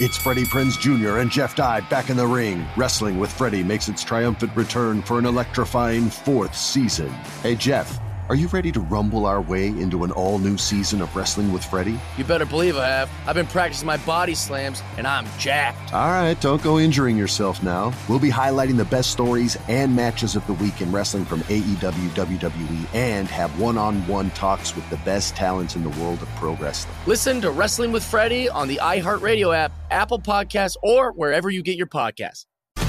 It's Freddie Prinze Jr. and Jeff Dye back in the ring. Wrestling with Freddie makes its triumphant return for an electrifying 4th season. Hey, Jeff, are you ready to rumble our way into an all-new season of Wrestling with Freddie? You better believe I have. I've been practicing my body slams, and I'm jacked. All right, don't go injuring yourself now. We'll be highlighting the best stories and matches of the week in wrestling from AEW, WWE, and have one-on-one talks with the best talents in the world of pro wrestling. Listen to Wrestling with Freddie on the iHeartRadio app, Apple Podcasts, or wherever you get your podcasts.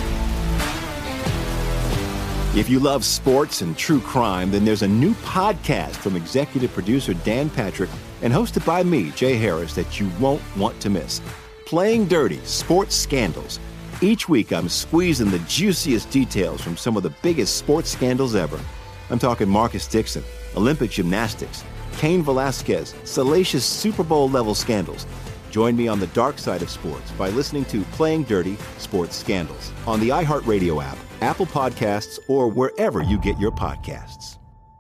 If you love sports and true crime, then there's a new podcast from executive producer Dan Patrick and hosted by me, Jay Harris, that you won't want to miss. Playing Dirty: Sports Scandals. Each week, I'm squeezing the juiciest details from some of the biggest sports scandals ever. I'm talking Marcus Dixon, Olympic gymnastics, Cain Velasquez, salacious Super Bowl-level scandals. Join me on the dark side of sports by listening to Playing Dirty: Sports Scandals on the iHeartRadio app, Apple Podcasts, or wherever you get your podcasts.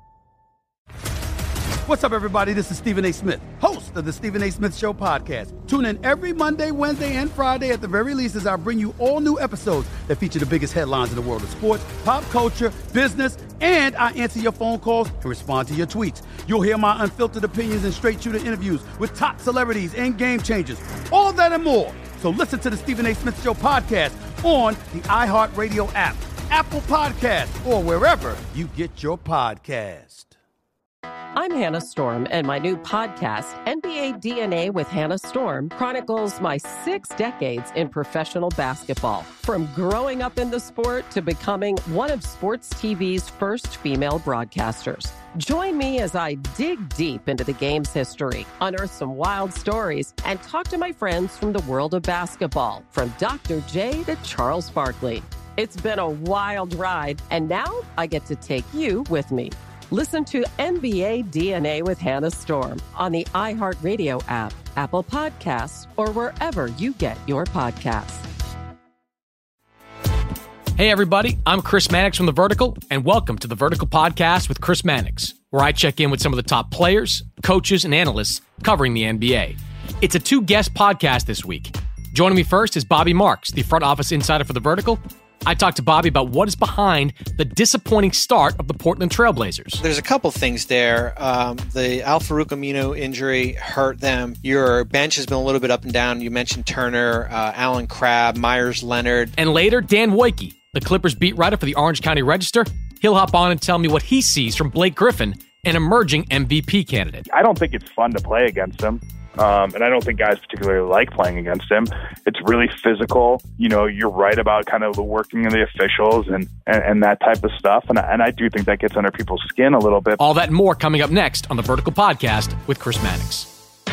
What's up, everybody? This is Stephen A. Smith, host of the Stephen A. Smith Show podcast. Tune in every Monday, Wednesday, and Friday at the very least as I bring you all new episodes that feature the biggest headlines in the world of sports, pop culture, business, and I answer your phone calls and respond to your tweets. You'll hear my unfiltered opinions and straight-shooter interviews with top celebrities and game changers. All that and more. So listen to the Stephen A. Smith Show podcast on the iHeartRadio app, Apple Podcasts, or wherever you get your podcast. I'm Hannah Storm, and my new podcast, NBA DNA with Hannah Storm, chronicles my 6 decades in professional basketball. From growing up in the sport to becoming one of sports TV's first female broadcasters. Join me as I dig deep into the game's history, unearth some wild stories, and talk to my friends from the world of basketball, from Dr. J to Charles Barkley. It's been a wild ride, and now I get to take you with me. Listen to NBA DNA with Hannah Storm on the iHeartRadio app, Apple Podcasts, or wherever you get your podcasts. Hey everybody, I'm Chris Mannix from The Vertical, and welcome to The Vertical Podcast with Chris Mannix, where I check in with some of the top players, coaches, and analysts covering the NBA. It's a 2-guest podcast this week. Joining me first is Bobby Marks, the front office insider for The Vertical. I talked to Bobby about what is behind the disappointing start of the Portland Trailblazers. There's a couple things there. The Al-Farouq Aminu injury hurt them. Your bench has been a little bit up and down. You mentioned Turner, Alan Crabb, Myers Leonard. And later, Dan Wojcicki, the Clippers beat writer for the Orange County Register. He'll hop on and tell me what he sees from Blake Griffin, an emerging MVP candidate. I don't think it's fun to play against him. And I don't think guys particularly like playing against him. It's really physical. You know, you're right about kind of the working of the officials and that type of stuff. And I do think that gets under people's skin a little bit. All that and more coming up next on The Vertical Podcast with Chris Mannix.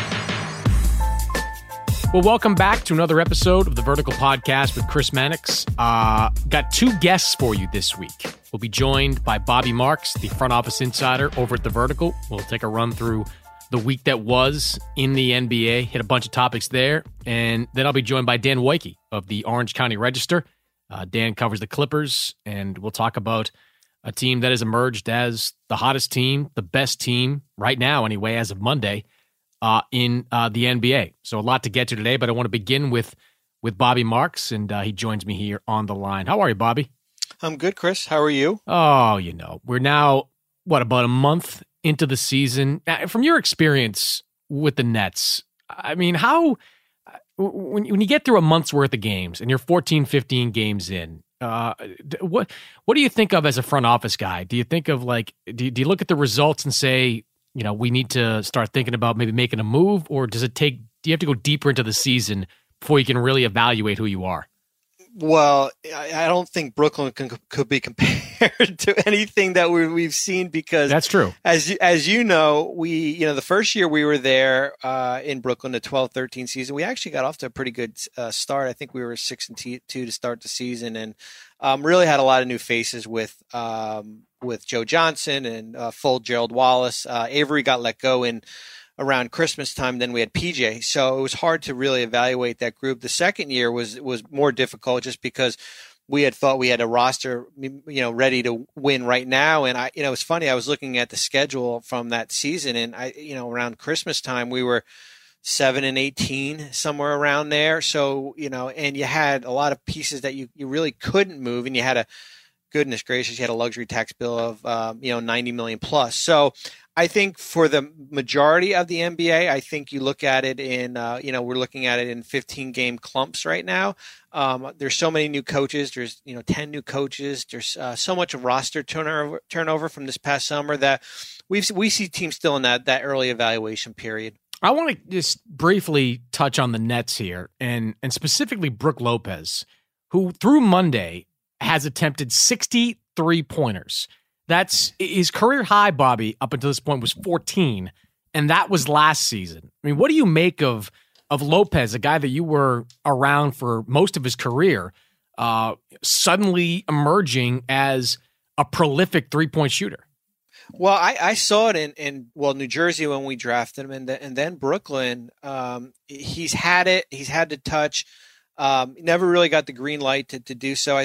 Well, welcome back to another episode of The Vertical Podcast with Chris Mannix. Got 2 guests for you this week. We'll be joined by Bobby Marks, the front office insider over at The Vertical. We'll take a run through the week that was in the NBA, hit a bunch of topics there, and then I'll be joined by Dan Wojcicki of the Orange County Register. Dan covers the Clippers, and we'll talk about a team that has emerged as the hottest team, the best team right now anyway, as of Monday, in the NBA. So a lot to get to today, but I want to begin with Bobby Marks, and he joins me here on the line. How are you, Bobby? I'm good, Chris. How are you? Oh, you know, we're now, about a month into the season. From your experience with the Nets, I mean, how, when you get through a month's worth of games and you're 14, 15 games in, what do you think of as a front office guy? Do you think of do you look at the results and say, you know, we need to start thinking about maybe making a move, or do you have to go deeper into the season before you can really evaluate who you are? Well, I don't think Brooklyn could be compared to anything that we've seen, because that's true. As you know, the first year we were there in Brooklyn, the 12-13 season, we actually got off to a pretty good start. I think we were 6-2 to start the season, and really had a lot of new faces with Joe Johnson and full Gerald Wallace. Avery got let go in around Christmas time. Then we had PJ. So it was hard to really evaluate that group. The second year was more difficult just because we had thought we had a roster, ready to win right now. And it was funny. I was looking at the schedule from that season, and around Christmas time, we were 7 and 18, somewhere around there. So, and you had a lot of pieces that you really couldn't move, and you had goodness gracious, you had a luxury tax bill of, $90 million plus. So I think for the majority of the NBA, I think you look at it in, we're looking at it in 15-game clumps right now. There's so many new coaches. There's, 10 new coaches. There's so much roster turnover from this past summer that we see teams still in that early evaluation period. I want to just briefly touch on the Nets here, and specifically Brook Lopez, who through Monday has attempted 60 3-pointers. That's his career high, Bobby, up until this point was 14, and that was last season. I mean, what do you make of Lopez, a guy that you were around for most of his career, suddenly emerging as a prolific 3-point shooter? Well, I saw it in New Jersey when we drafted him, and then Brooklyn. He's had it. He's had to touch. Never really got the green light to do so.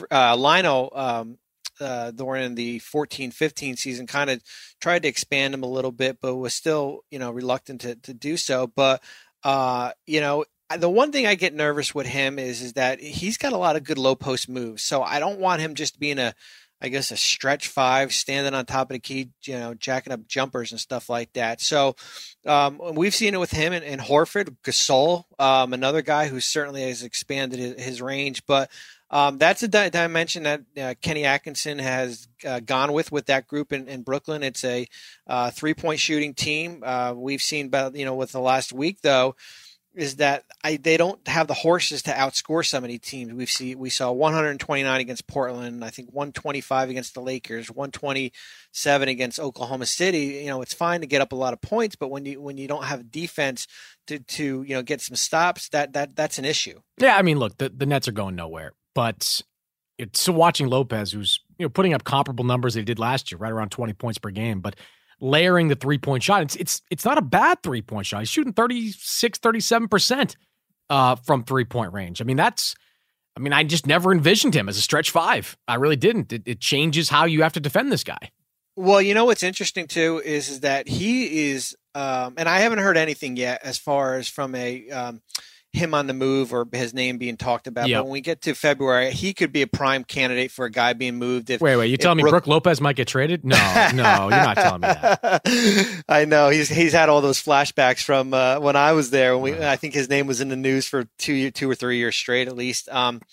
Lionel Thorne in the 14-15 season kind of tried to expand him a little bit, but was still reluctant to do so. But the one thing I get nervous with him is that he's got a lot of good low post moves. So I don't want him just being a stretch 5, standing on top of the key, jacking up jumpers and stuff like that. So we've seen it with him and Horford, Gasol, another guy who certainly has expanded his range. But that's a dimension that Kenny Atkinson has gone with that group in Brooklyn. It's a 3-point shooting team. We've seen, with the last week, though, is that they don't have the horses to outscore some of these teams. We saw 129 against Portland, I think 125 against the Lakers, 127 against Oklahoma City. It's fine to get up a lot of points, but when you don't have defense to get some stops, that's an issue. Yeah, I mean, look, the Nets are going nowhere, but it's watching Lopez, who's putting up comparable numbers they did last year, right around 20 points per game, but layering the 3-point shot. It's not a bad 3-point shot. He's shooting 36-37% from 3-point range. I just never envisioned him as a stretch 5. I really didn't. It changes how you have to defend this guy. Well, what's interesting too is that he is, and I haven't heard anything yet as far as from him on the move or his name being talked about. Yep. But when we get to February, he could be a prime candidate for a guy being moved. Wait, you telling me Brook Lopez might get traded? No, you're not telling me that. I know he's had all those flashbacks from when I was there. I think his name was in the news for 2 or 3 years straight, at least.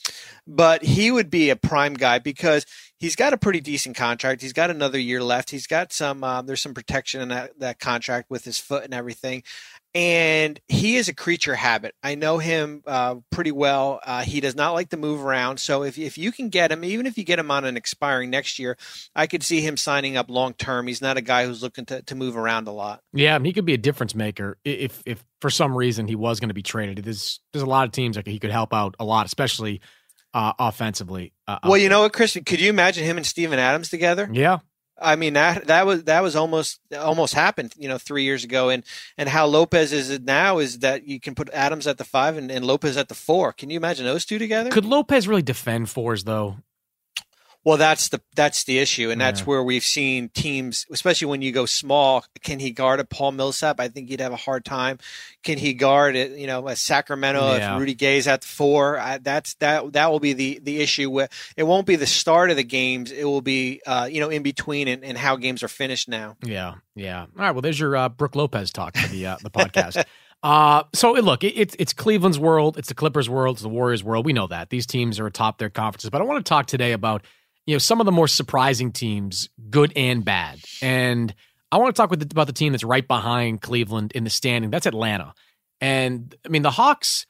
But he would be a prime guy because he's got a pretty decent contract. He's got another year left. He's got some, there's some protection in that contract with his foot and everything. And he is a creature habit. I know him pretty well. He does not like to move around. So if you can get him, even if you get him on an expiring next year, I could see him signing up long term. He's not a guy who's looking to move around a lot. Yeah, he could be a difference maker if for some reason he was going to be traded. There's a lot of teams that he could help out a lot, especially offensively. Well, you know what, Chris? Could you imagine him and Steven Adams together? Yeah. I mean, that was almost happened, 3 years ago. And how Lopez is now is that you can put Adams at the 5 and Lopez at the 4. Can you imagine those two together? Could Lopez really defend 4s though? Well, that's the issue, and that's where we've seen teams, especially when you go small. Can he guard a Paul Millsap? I think he'd have a hard time. Can he guard a Sacramento if Rudy Gay's at the 4? That will be the issue. It won't be the start of the games. It will be in between and how games are finished now. Yeah. All right. Well, there's your Brook Lopez talk for the podcast. So look, it's Cleveland's world, it's the Clippers' world, it's the Warriors' world. We know that these teams are atop their conferences, but I want to talk today about some of the more surprising teams, good and bad. And I want to talk about the team that's right behind Cleveland in the standing. That's Atlanta. And I mean, the Hawks,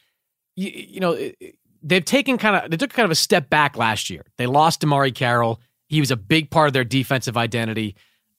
they took kind of a step back last year. They lost Damari Carroll. He was a big part of their defensive identity.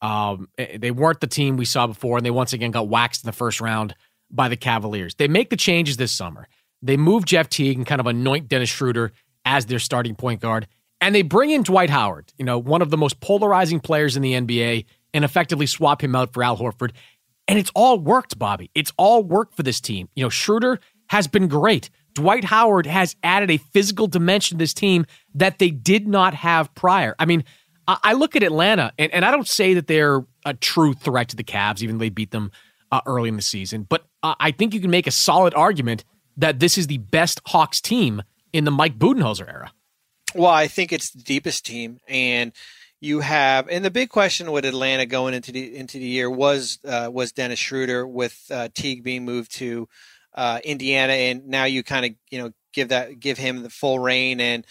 They weren't the team we saw before, and they once again got waxed in the first round by the Cavaliers. They make the changes this summer. They move Jeff Teague and kind of anoint Dennis Schroeder as their starting point guard. And they bring in Dwight Howard, one of the most polarizing players in the NBA, and effectively swap him out for Al Horford. And it's all worked, Bobby. It's all worked for this team. Schroeder has been great. Dwight Howard has added a physical dimension to this team that they did not have prior. I mean, I look at Atlanta, and I don't say that they're a true threat to the Cavs, even though they beat them early in the season. But I think you can make a solid argument that this is the best Hawks team in the Mike Budenholzer era. Well, I think it's the deepest team, and you have, and the big question with Atlanta going into the year was Dennis Schroeder with Teague being moved to Indiana, and now you kind of give him the full reign. And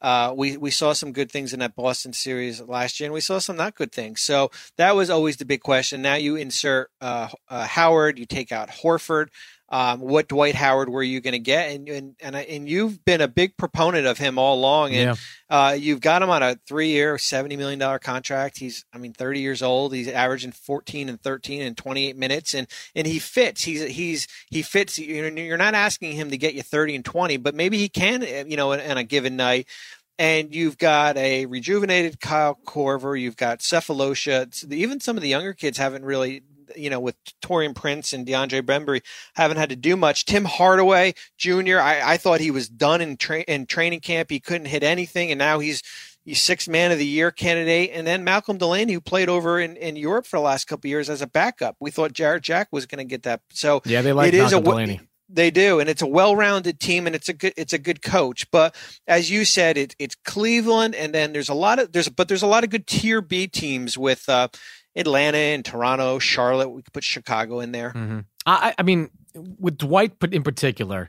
we saw some good things in that Boston series last year, and we saw some not good things. So that was always the big question. Now you insert Howard, you take out Horford. What Dwight Howard were you going to get? And you've been a big proponent of him all along. And you've got him on a 3-year, $70 million contract. He's 30 years old. He's averaging 14 and 13 and 28 minutes, and he fits. He fits. You're not asking him to get you 30 and 20, but maybe he can, on a given night. And you've got a rejuvenated Kyle Korver. You've got Cephalosha. Even some of the younger kids haven't really, with Taurean Prince and DeAndre Bembry, haven't had to do much. Tim Hardaway Jr., I thought he was done in training camp. He couldn't hit anything, and now he's sixth man of the year candidate. And then Malcolm Delaney, who played over in Europe for the last couple of years as a backup. We thought Jarrett Jack was going to get that. So yeah, they like Malcolm Delaney. They do, and it's a well-rounded team, and it's a good coach. But as you said, it's Cleveland, and then there's a lot of good Tier B teams with Atlanta and Toronto, Charlotte. We could put Chicago in there. Mm-hmm. I mean, with Dwight in particular,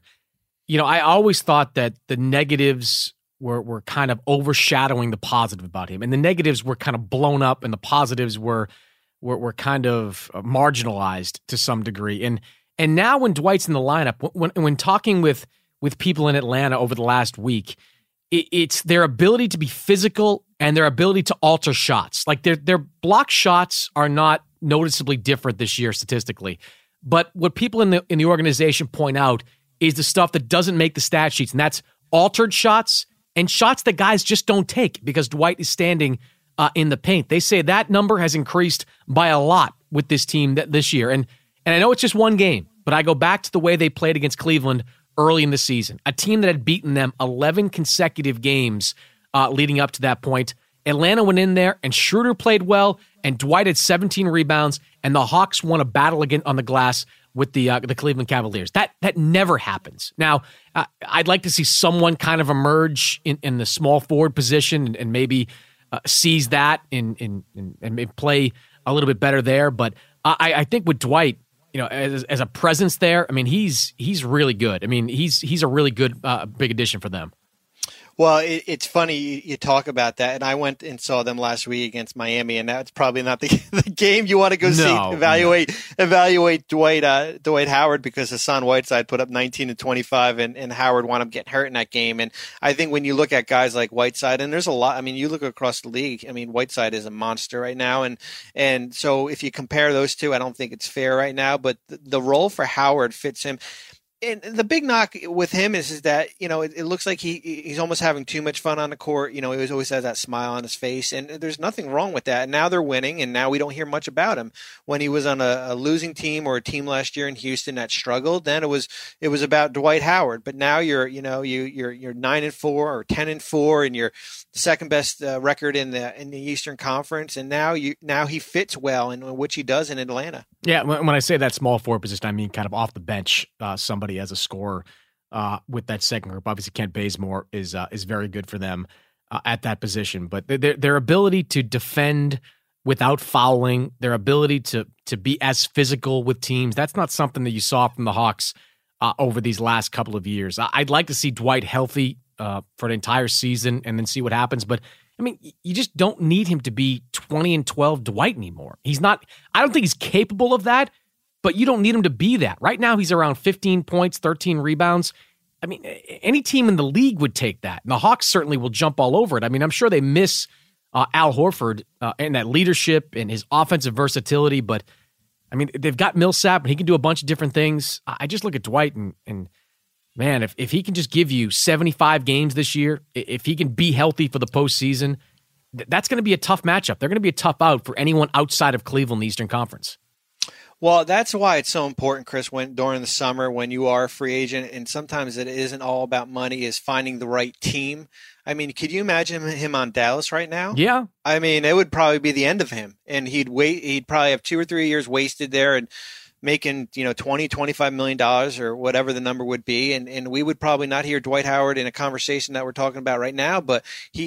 I always thought that the negatives were kind of overshadowing the positive about him, and the negatives were kind of blown up, and the positives were kind of marginalized to some degree. And now when Dwight's in the lineup, when talking with people in Atlanta over the last week, it's their ability to be physical and their ability to alter shots. Like their block shots are not noticeably different this year statistically. But what people in the organization point out is the stuff that doesn't make the stat sheets, and that's altered shots and shots that guys just don't take because Dwight is standing in the paint. They say that number has increased by a lot with this team this year. And I know it's just one game, but I go back to the way they played against Cleveland early in the season, a team that had beaten them 11 consecutive games leading up to that point. Atlanta went in there, and Schroeder played well, and Dwight had 17 rebounds, and the Hawks won a battle again on the glass with the Cleveland Cavaliers. That never happens. Now, I'd like to see someone kind of emerge in the small forward position and maybe seize that and play a little bit better there. But I think with Dwight, as a presence there, I mean, he's really good. I mean, he's a really good big addition for them. Well, it's funny you talk about that, and I went and saw them last week against Miami, and that's probably not the game you want to go see. Evaluate Dwight Howard, because Hassan Whiteside put up 19 and 25, and Howard wound up getting hurt in that game. And I think when you look at guys like Whiteside, and there's a lot. I mean, you look across the league. I mean, Whiteside is a monster right now, and so if you compare those two, I don't think it's fair right now. But the role for Howard fits him. And the big knock with him is that, it looks like he's almost having too much fun on the court. He always has that smile on his face, and there's nothing wrong with that. And now they're winning, and now we don't hear much about him. When he was on a losing team or a team last year in Houston that struggled, then it was about Dwight Howard. But now you're 9-4 or 10-4, and you're the second best record in the Eastern Conference. And now he fits well in which he does in Atlanta. Yeah, when I say that small forward position, I mean kind of off the bench, somebody as a scorer with that second group. Obviously, Kent Bazemore is very good for them at that position. But their ability to defend without fouling, their ability to be as physical with teams, that's not something that you saw from the Hawks over these last couple of years. I'd like to see Dwight healthy for an entire season and then see what happens. But I mean, you just don't need him to be 20 and 12 Dwight anymore. He's not. I don't think he's capable of that, but you don't need him to be that. Right now, he's around 15 points, 13 rebounds. I mean, any team in the league would take that. And the Hawks certainly will jump all over it. I mean, I'm sure they miss Al Horford and that leadership and his offensive versatility, but I mean, they've got Millsap and he can do a bunch of different things. I just look at Dwight and man, if he can just give you 75 games this year, if he can be healthy for the postseason, that's going to be a tough matchup. They're going to be a tough out for anyone outside of Cleveland, the Eastern Conference. Well, that's why it's so important, Chris, during the summer when you are a free agent, and sometimes it isn't all about money, is finding the right team. I mean, could you imagine him on Dallas right now? Yeah. I mean, it would probably be the end of him, and he'd probably have 2 or 3 years wasted there, and making, $20-25 million or whatever the number would be. And we would probably not hear Dwight Howard in a conversation that we're talking about right now, but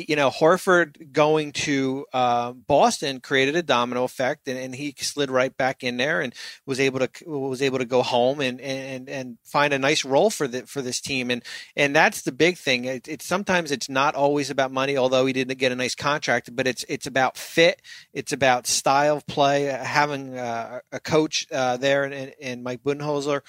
Horford going to Boston created a domino effect, and he slid right back in there and was able to go home and find a nice role for this team. And that's the big thing. It's sometimes it's not always about money, although he didn't get a nice contract, but it's about fit. It's about style of play, having a coach there and Mike Budenholzer.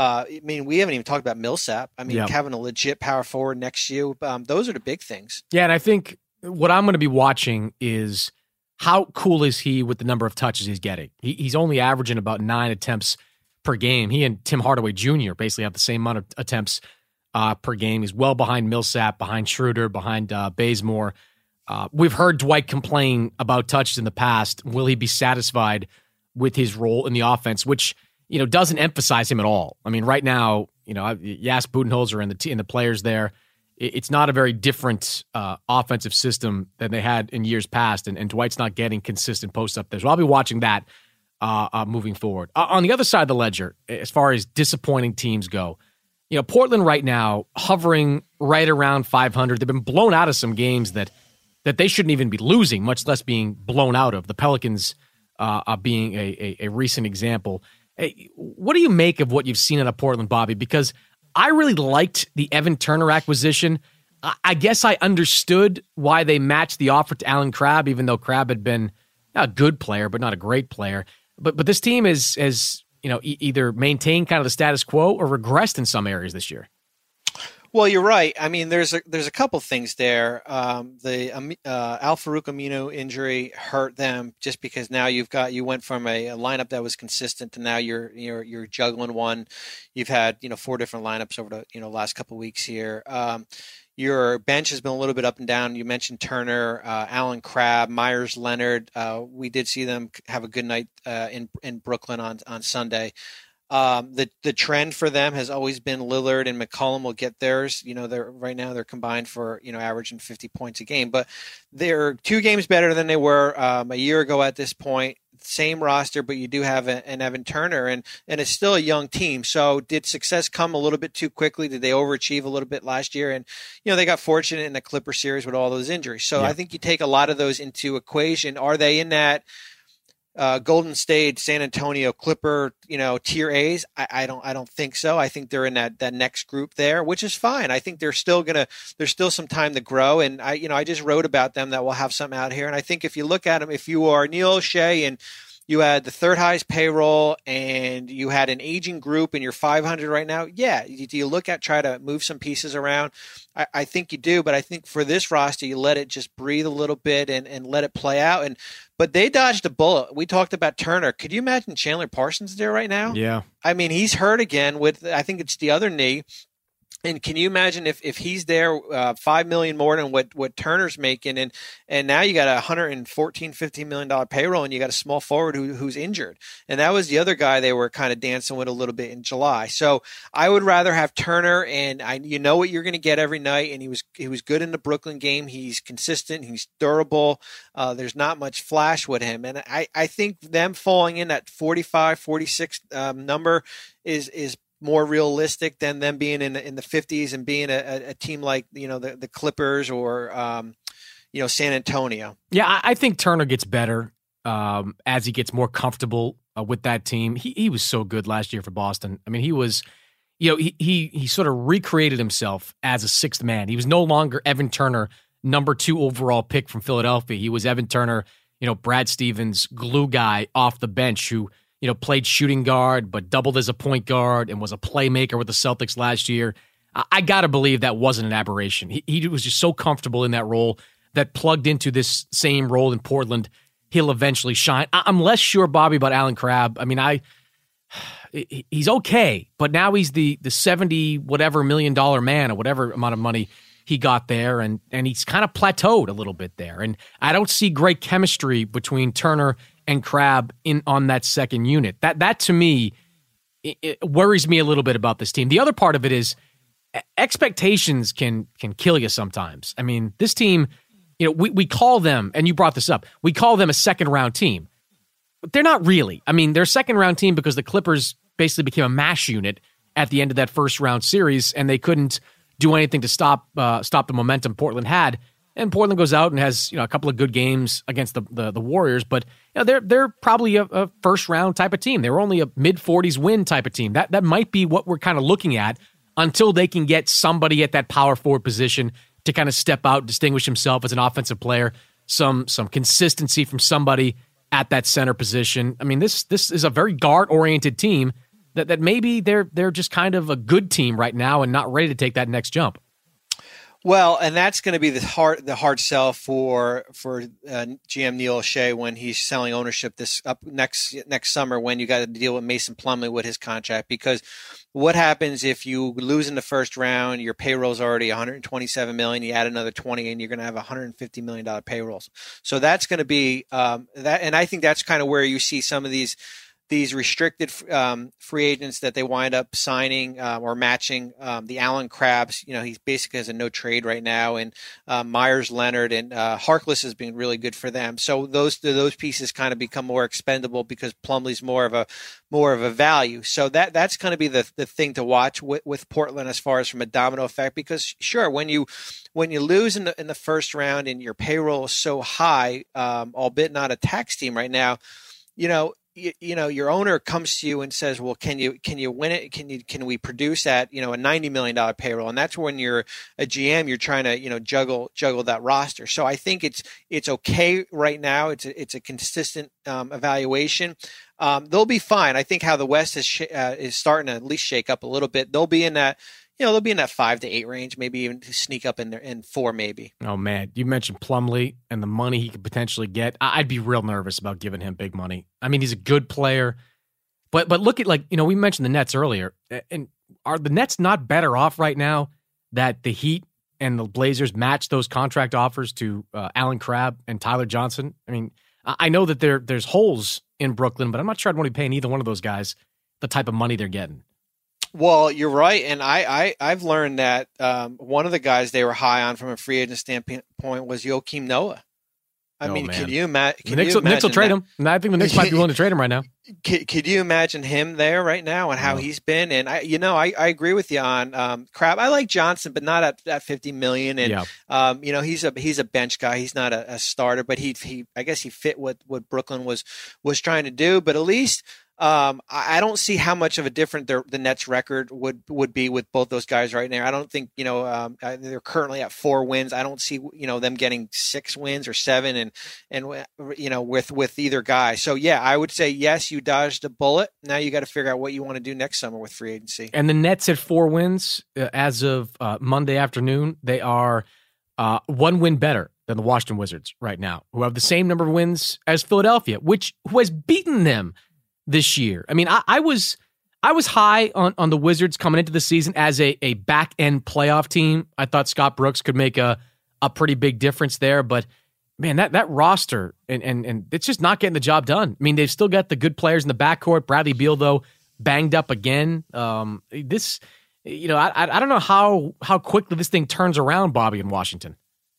We haven't even talked about Millsap. Having a legit power forward next to you. Those are the big things. Yeah, and I think what I'm going to be watching is how cool is he with the number of touches he's getting. He's only averaging about 9 attempts per game. He and Tim Hardaway Jr. basically have the same amount of attempts per game. He's well behind Millsap, behind Schroeder, behind Bazemore. We've heard Dwight complain about touches in the past. Will he be satisfied with his role in the offense, which doesn't emphasize him at all? Right now, you ask Budenholzer and the players there, it's not a very different offensive system than they had in years past, and Dwight's not getting consistent posts up there. So I'll be watching that moving forward. On the other side of the ledger, as far as disappointing teams go, Portland right now hovering right around 500. They've been blown out of some games that they shouldn't even be losing, much less being blown out of. The Pelicans being a recent example. Hey, what do you make of what you've seen out of Portland, Bobby? Because I really liked the Evan Turner acquisition. I guess I understood why they matched the offer to Allen Crabbe, even though Crabbe had been a good player, but not a great player. But this team has either maintained kind of the status quo or regressed in some areas this year. Well, you're right. There's a couple things there. The Al-Farouq Aminu injury hurt them just because now you went from a lineup that was consistent to now you're juggling one. You've had 4 different lineups over the last couple of weeks here. Your bench has been a little bit up and down. You mentioned Turner, Allen Crabbe, Myers Leonard. We did see them have a good night in Brooklyn on Sunday. The trend for them has always been Lillard and McCollum will get theirs. They're combined for, averaging 50 points a game, but they're 2 games better than they were a year ago at this point. Same roster, but you do have an Evan Turner, and it's still a young team. So did success come a little bit too quickly? Did they overachieve a little bit last year? And, they got fortunate in the Clipper series with all those injuries. So yeah. I think you take a lot of those into equation. Are they in that Golden State, San Antonio, Clipper, tier A's? I don't think so. I think they're in that next group there, which is fine. I think there's still some time to grow. And I just wrote about them that we'll have something out here. And I think if you look at them, if you are Neil O'Shea and you had the 3rd highest payroll and you had an aging group and you're 500 right now, yeah. Do you try to move some pieces around? I think you do, but I think for this roster, you let it just breathe a little bit and let it play out. But they dodged a bullet. We talked about Turner. Could you imagine Chandler Parsons there right now? Yeah. He's hurt again with, I think it's the other knee. And can you imagine if he's there, $5 million more than what Turner's making, and now you got a $15 million payroll, and you got a small forward who's injured, and that was the other guy they were kind of dancing with a little bit in July. So I would rather have Turner, and what you're going to get every night, and he was good in the Brooklyn game. He's consistent, he's durable. There's not much flash with him, and I think them falling in that 45, 46 number is more realistic than them being in the 50s and being a team like the Clippers or San Antonio. Yeah, I think Turner gets better as he gets more comfortable with that team. He was so good last year for Boston. He was, he sort of recreated himself as a 6th man. He was no longer Evan Turner, number 2 overall pick from Philadelphia. He was Evan Turner, Brad Stevens, glue guy off the bench who played shooting guard, but doubled as a point guard and was a playmaker with the Celtics last year. I got to believe that wasn't an aberration. He was just so comfortable in that role that plugged into this same role in Portland, he'll eventually shine. I'm less sure, Bobby, about Allen Crabbe. He's okay, but now he's the 70 whatever $1 million man or whatever amount of money he got there, and he's kind of plateaued a little bit there. And I don't see great chemistry between Turner and Crabbe on that second unit. That to me, it worries me a little bit about this team. The other part of it is expectations can kill you sometimes. This team, we call them, and you brought this up, we call them a second round team. they're not really. I mean, they're a second-round team because the Clippers basically became a mash unit at the end of that first-round series, and they couldn't do anything to stop the momentum Portland had. And Portland goes out and has a couple of good games against the Warriors, but they're probably a first-round type of team. They were only a mid-40s win type of team. That might be what we're kind of looking at until they can get somebody at that power forward position to kind of step out, distinguish himself as an offensive player, some consistency from somebody at that center position. I mean, this is a very guard-oriented team that maybe they're just kind of a good team right now and not ready to take that next jump. Well, and that's going to be the hard sell for GM Neil O'Shea when he's selling ownership this up next summer, when you got to deal with Mason Plumlee with his contract. Because what happens if you lose in the first round? Your payroll's already $127 million. You add another 20, and you're going to have $150 million payrolls. So that's going to be that, and I think that's kind of where you see some of these restricted free agents that they wind up signing or matching. The Allen Crabs, he basically has a no trade right now, and Myers Leonard and Harkless has been really good for them. So those pieces kind of become more expendable because Plumlee's more of a value. So that's going to be the thing to watch with Portland as far as from a domino effect. Because sure, when you lose in the first round and your payroll is so high, albeit not a tax team right now, your owner comes to you and says, well, can you win it? Can we produce at, a $90 million payroll? And that's when you're a GM, you're trying to, juggle that roster. So I think it's okay right now. It's a consistent evaluation. They'll be fine. I think how the West is starting to at least shake up a little bit. They'll be in that, they'll be in that 5 to 8 range, maybe even to sneak up in 4, maybe. Oh man, you mentioned Plumlee and the money he could potentially get. I'd be real nervous about giving him big money. I mean, he's a good player, but look at we mentioned the Nets earlier, and are the Nets not better off right now that the Heat and the Blazers match those contract offers to Allen Crabbe and Tyler Johnson? I mean, I know that there's holes in Brooklyn, but I'm not sure I'd want to be paying either one of those guys the type of money they're getting. Well, you're right, and I've learned that one of the guys they were high on from a free agent standpoint was Joakim Noah. Man. Can you imagine? Knicks will trade him. And I think the Knicks might be willing to trade him right now. Could you imagine him there right now and how he's been? And I agree with you on Crabbe. I like Johnson, but not at $50 million. And he's a bench guy. He's not a starter, but he I guess he fit what Brooklyn was trying to do. But at least. I don't see how much of a different the Nets record would be with both those guys right now. I don't think, they're currently at 4 wins. I don't see, them getting 6 wins or 7 and with either guy. So yeah, I would say, yes, you dodged a bullet. Now you got to figure out what you want to do next summer with free agency. And the Nets at 4 wins as of Monday afternoon, they are 1 win better than the Washington Wizards right now, who have the same number of wins as Philadelphia, who has beaten them this year. I mean, I was high on the Wizards coming into the season as a back end playoff team. I thought Scott Brooks could make a pretty big difference there, but man, that roster and it's just not getting the job done. I mean, they've still got the good players in the backcourt. Bradley Beal, though, banged up again. I don't know how quickly this thing turns around, Bobby, in Washington.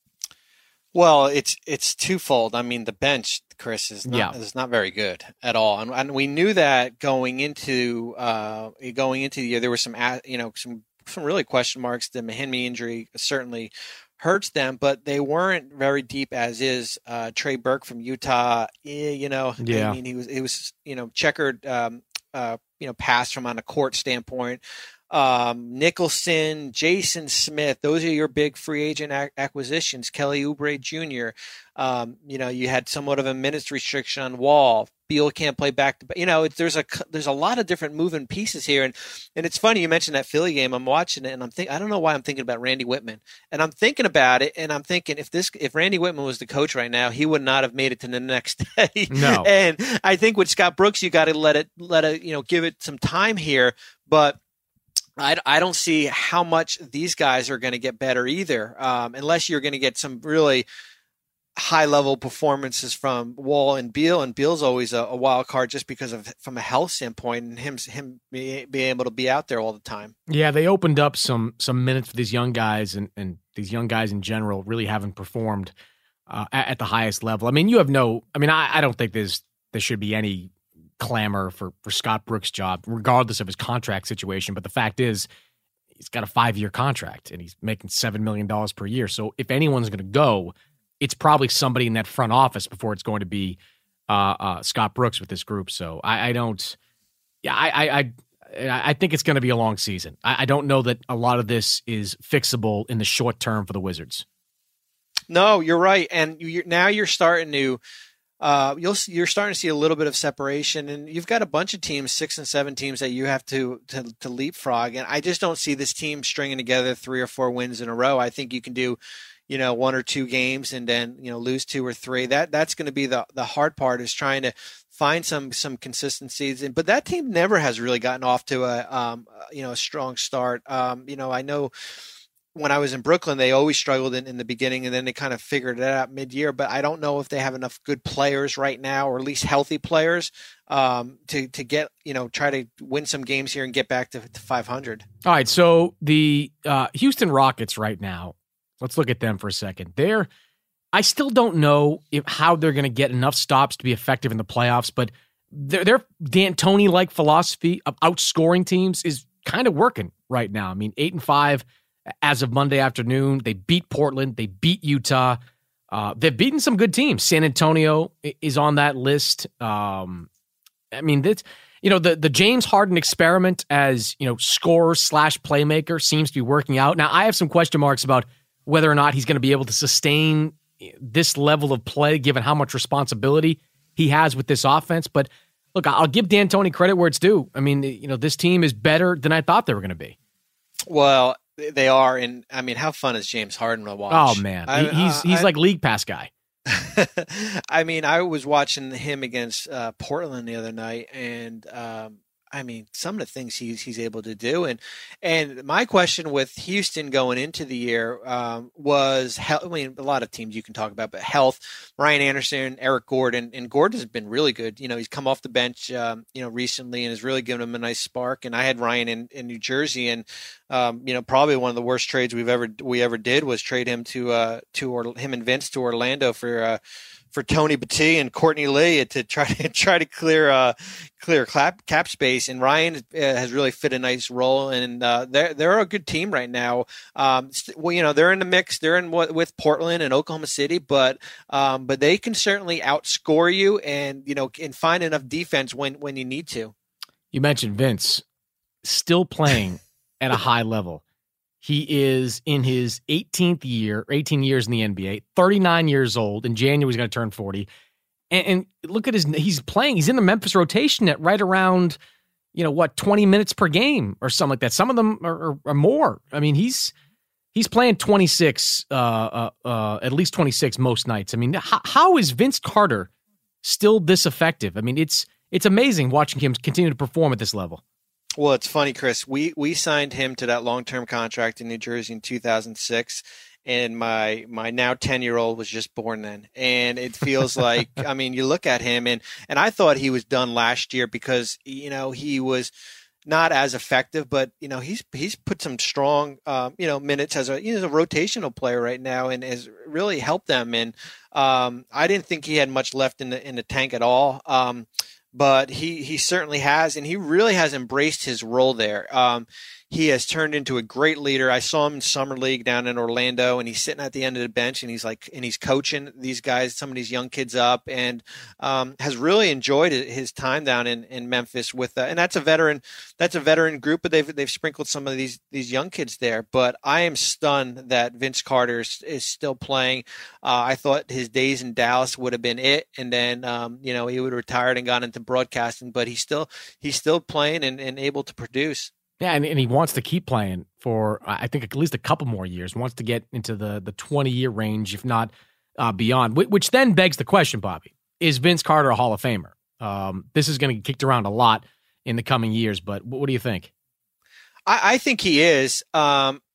Well, it's twofold. I mean, the bench, Chris, is not very good at all, and we knew that going into the year. There were some really question marks. The Mahinmi injury certainly hurts them, but they weren't very deep as is. Trey Burke from Utah, I mean, he was checkered, pass from on a court standpoint. Nicholson, Jason Smith, those are your big free agent acquisitions. Kelly Oubre Jr. You had somewhat of a minutes restriction on Wall. Beal can't play back to back. There's a lot of different moving pieces here, and it's funny you mentioned that Philly game. I'm watching it, and I don't know why I'm thinking about Randy Whitman, and I'm thinking about it, and I'm thinking if Randy Whitman was the coach right now, he would not have made it to the next day. No, and I think with Scott Brooks, you got to let it give it some time here, but. I don't see how much these guys are going to get better either, unless you're going to get some really high-level performances from Wall and Beal. And Beal's always a wild card just because of from a health standpoint and him being able to be out there all the time. Yeah, they opened up some minutes for these young guys, and these young guys in general really haven't performed at the highest level. I mean, I don't think there's there should be any clamor for Scott Brooks' job, regardless of his contract situation. But the fact is, he's got a 5-year contract and he's making $7 million per year. So if anyone's going to go, it's probably somebody in that front office before it's going to be Scott Brooks with this group. So I think it's going to be a long season. I don't know that a lot of this is fixable in the short term for the Wizards. No, you're right. And now you're starting to you're starting to see a little bit of separation, and you've got a bunch of teams, 6 and 7 teams that you have to leapfrog. And I just don't see this team stringing together 3 or 4 wins in a row. I think you can do, 1 or 2 games and then, lose 2 or 3. That's going to be the hard part, is trying to find some consistencies. But that team never has really gotten off to a strong start. I know when I was in Brooklyn, they always struggled in the beginning, and then they kind of figured it out mid-year. But I don't know if they have enough good players right now, or at least healthy players, to get, try to win some games here and get back to 500. All right, so the Houston Rockets right now, let's look at them for a second. I still don't know how they're going to get enough stops to be effective in the playoffs, but their D'Antoni-like philosophy of outscoring teams is kind of working right now. I mean, 8-5 as of Monday afternoon. They beat Portland. They beat Utah. They've beaten some good teams. San Antonio is on that list. The James Harden experiment as, scorer / playmaker seems to be working out. Now, I have some question marks about whether or not he's going to be able to sustain this level of play, given how much responsibility he has with this offense. But look, I'll give D'Antoni credit where it's due. I mean, this team is better than I thought they were going to be. Well, they are. And I mean, how fun is James Harden to watch? Oh man, he's like league pass guy. I mean, I was watching him against Portland the other night, and some of the things he's able to do. And my question with Houston going into the year was health. I mean, a lot of teams you can talk about, but health. Ryan Anderson, Eric Gordon, and Gordon's been really good. He's come off the bench, recently, and has really given him a nice spark. And I had Ryan in New Jersey, and probably one of the worst trades we ever did was trade him him and Vince to Orlando for Tony Battie and Courtney Lee to try to clear cap space. And Ryan has really fit a nice role, and they're a good team right now. They're in the mix. They're in with Portland and Oklahoma City, but they can certainly outscore you and find enough defense when you need to. You mentioned Vince still playing at a high level. He is in his 18 years in the NBA, 39 years old. In January, he's going to turn 40. And look at he's playing. He's in the Memphis rotation at right around, 20 minutes per game or something like that. Some of them are more. I mean, he's playing 26, at least 26 most nights. I mean, how is Vince Carter still this effective? I mean, it's amazing watching him continue to perform at this level. Well, it's funny, Chris. We signed him to that long-term contract in New Jersey in 2006, and my now 10-year-old was just born then. And it feels like, I mean, you look at him, and I thought he was done last year because, he was not as effective, but, he's put some strong, minutes as a rotational player right now, and has really helped them. And I didn't think he had much left in the tank at all. But he certainly has, and he really has embraced his role there. He has turned into a great leader. I saw him in Summer League down in Orlando, and he's sitting at the end of the bench, and he's coaching these guys, some of these young kids up, and has really enjoyed his time down in Memphis with, and that's a veteran group, but they've sprinkled some of these young kids there. But I am stunned that Vince Carter is still playing. I thought his days in Dallas would have been it, and then he would have retired and gone into broadcasting, but he's still playing and able to produce. Yeah, and he wants to keep playing for, I think, at least a couple more years. Wants to get into the 20-year range, if not beyond, which then begs the question, Bobby, is Vince Carter a Hall of Famer? This is going to get kicked around a lot in the coming years, but what do you think? I think he is. I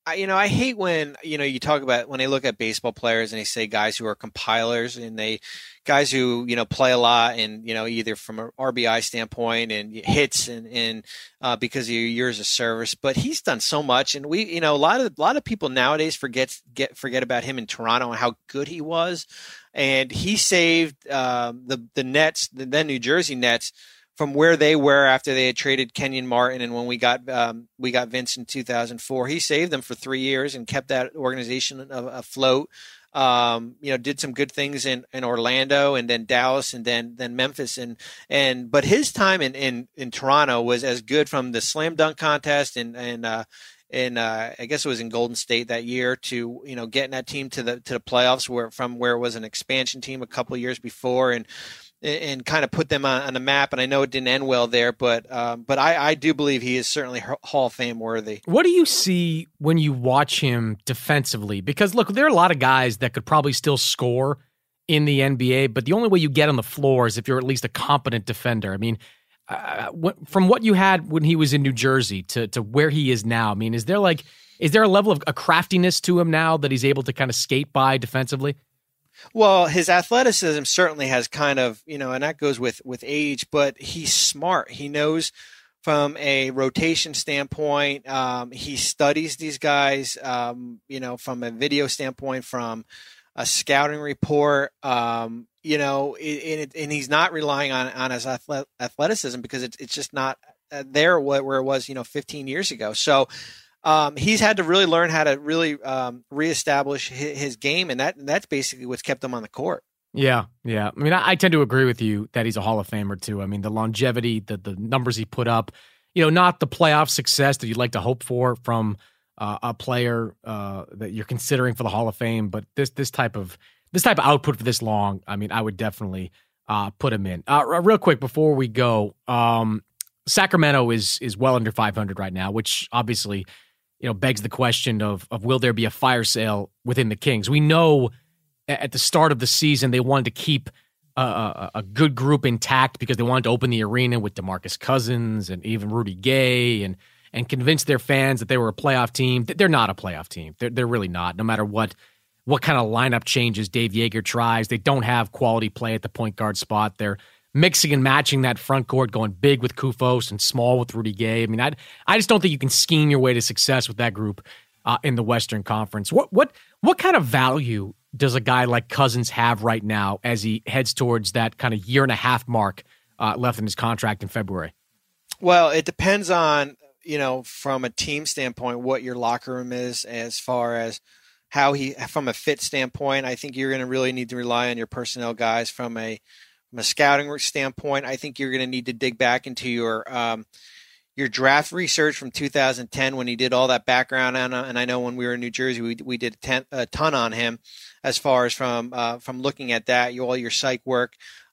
I hate when, you talk about when they look at baseball players and they say guys who are compilers and guys who, play a lot and, either from an RBI standpoint and hits and because of your years of service, but he's done so much. And we, a lot of people nowadays forget about him in Toronto and how good he was. And he saved the Nets, the then New Jersey Nets, from where they were after they had traded Kenyon Martin, and when we got Vince in 2004, he saved them for 3 years and kept that organization afloat. Did some good things in Orlando and then Dallas and then Memphis but his time in Toronto was as good from the slam dunk contest and I guess it was in Golden State that year to getting that team to the playoffs where it was an expansion team a couple of years before and kind of put them on the map. And I know it didn't end well there, but I do believe he is certainly Hall of Fame worthy. What do you see when you watch him defensively? Because look, there are a lot of guys that could probably still score in the NBA, but the only way you get on the floor is if you're at least a competent defender. I mean, from what you had when he was in New Jersey to where he is now, I mean, is there a level of a craftiness to him now that he's able to kind of skate by defensively? Well, his athleticism certainly has kind of, and that goes with age, but he's smart. He knows from a rotation standpoint. He studies these guys, from a video standpoint, from a scouting report, and he's not relying on his athleticism because it's just not there where it was, 15 years ago. So, he's had to really learn how to really reestablish his game, and that's basically what's kept him on the court. Yeah. I mean, I tend to agree with you that he's a Hall of Famer too. I mean, the longevity, the numbers he put up, not the playoff success that you'd like to hope for from a player that you're considering for the Hall of Fame, but this type of output for this long, I mean, I would definitely put him in. Real quick before we go, Sacramento is well under 500 right now, which obviously begs the question of will there be a fire sale within the Kings? We know at the start of the season they wanted to keep a good group intact because they wanted to open the arena with DeMarcus Cousins and even Rudy Gay and convince their fans that they were a playoff team. They're not a playoff team. They're really not. No matter what kind of lineup changes Dave Yeager tries, they don't have quality play at the point guard spot. They're mixing and matching that front court, going big with Kufos and small with Rudy Gay. I mean, I just don't think you can scheme your way to success with that group in the Western Conference. What kind of value does a guy like Cousins have right now as he heads towards that kind of year and a half mark left in his contract in February? Well, it depends on, from a team standpoint, what your locker room is as far as how from a fit standpoint. I think you're going to really need to rely on your personnel guys from a scouting standpoint. I think you're going to need to dig back into your draft research from 2010 when he did all that background on him. And I know when we were in New Jersey, we did a ton on him as far as from looking at that, all your psych work.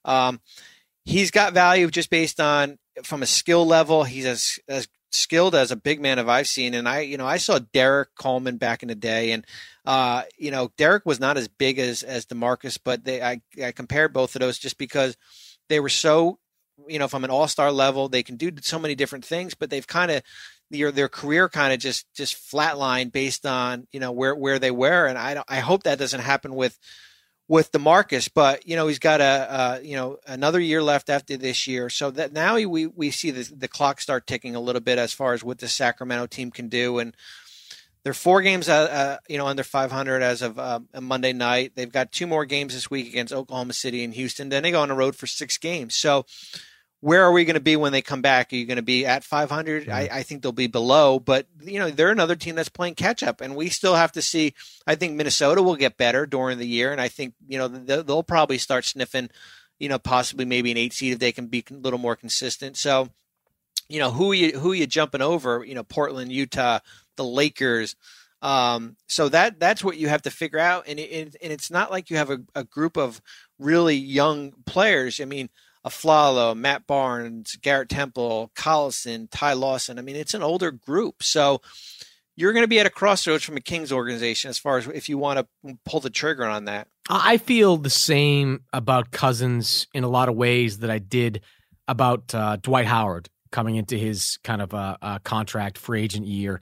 He's got value just based on from a skill level. He's as skilled as a big man I've seen. And I saw Derek Coleman back in the day, and Derek was not as big as DeMarcus, but I compared both of those just because they were so, from an all-star level, they can do so many different things, but they've kind of their career kind of just flatlined based on, where they were. And I hope that doesn't happen with DeMarcus, but he's got another year left after this year, so that now we see the clock start ticking a little bit as far as what the Sacramento team can do. And they're 4 games under 500 as of a Monday night. They've got 2 more games this week against Oklahoma City and Houston. Then they go on the road for 6 games. So where are we going to be when they come back? Are you going to be at 500? Mm-hmm. I think they'll be below, but they're another team that's playing catch up, and we still have to see. I think Minnesota will get better during the year, and I think they'll probably start sniffing, possibly maybe an 8 seed if they can be a little more consistent. So, who are you jumping over? Portland, Utah, the Lakers. So that's what you have to figure out, and it's not like you have a group of really young players. I mean, Aflalo, Matt Barnes, Garrett Temple, Collison, Ty Lawson. I mean, it's an older group. So you're going to be at a crossroads from a Kings organization as far as if you want to pull the trigger on that. I feel the same about Cousins in a lot of ways that I did about Dwight Howard coming into his kind of contract free agent year.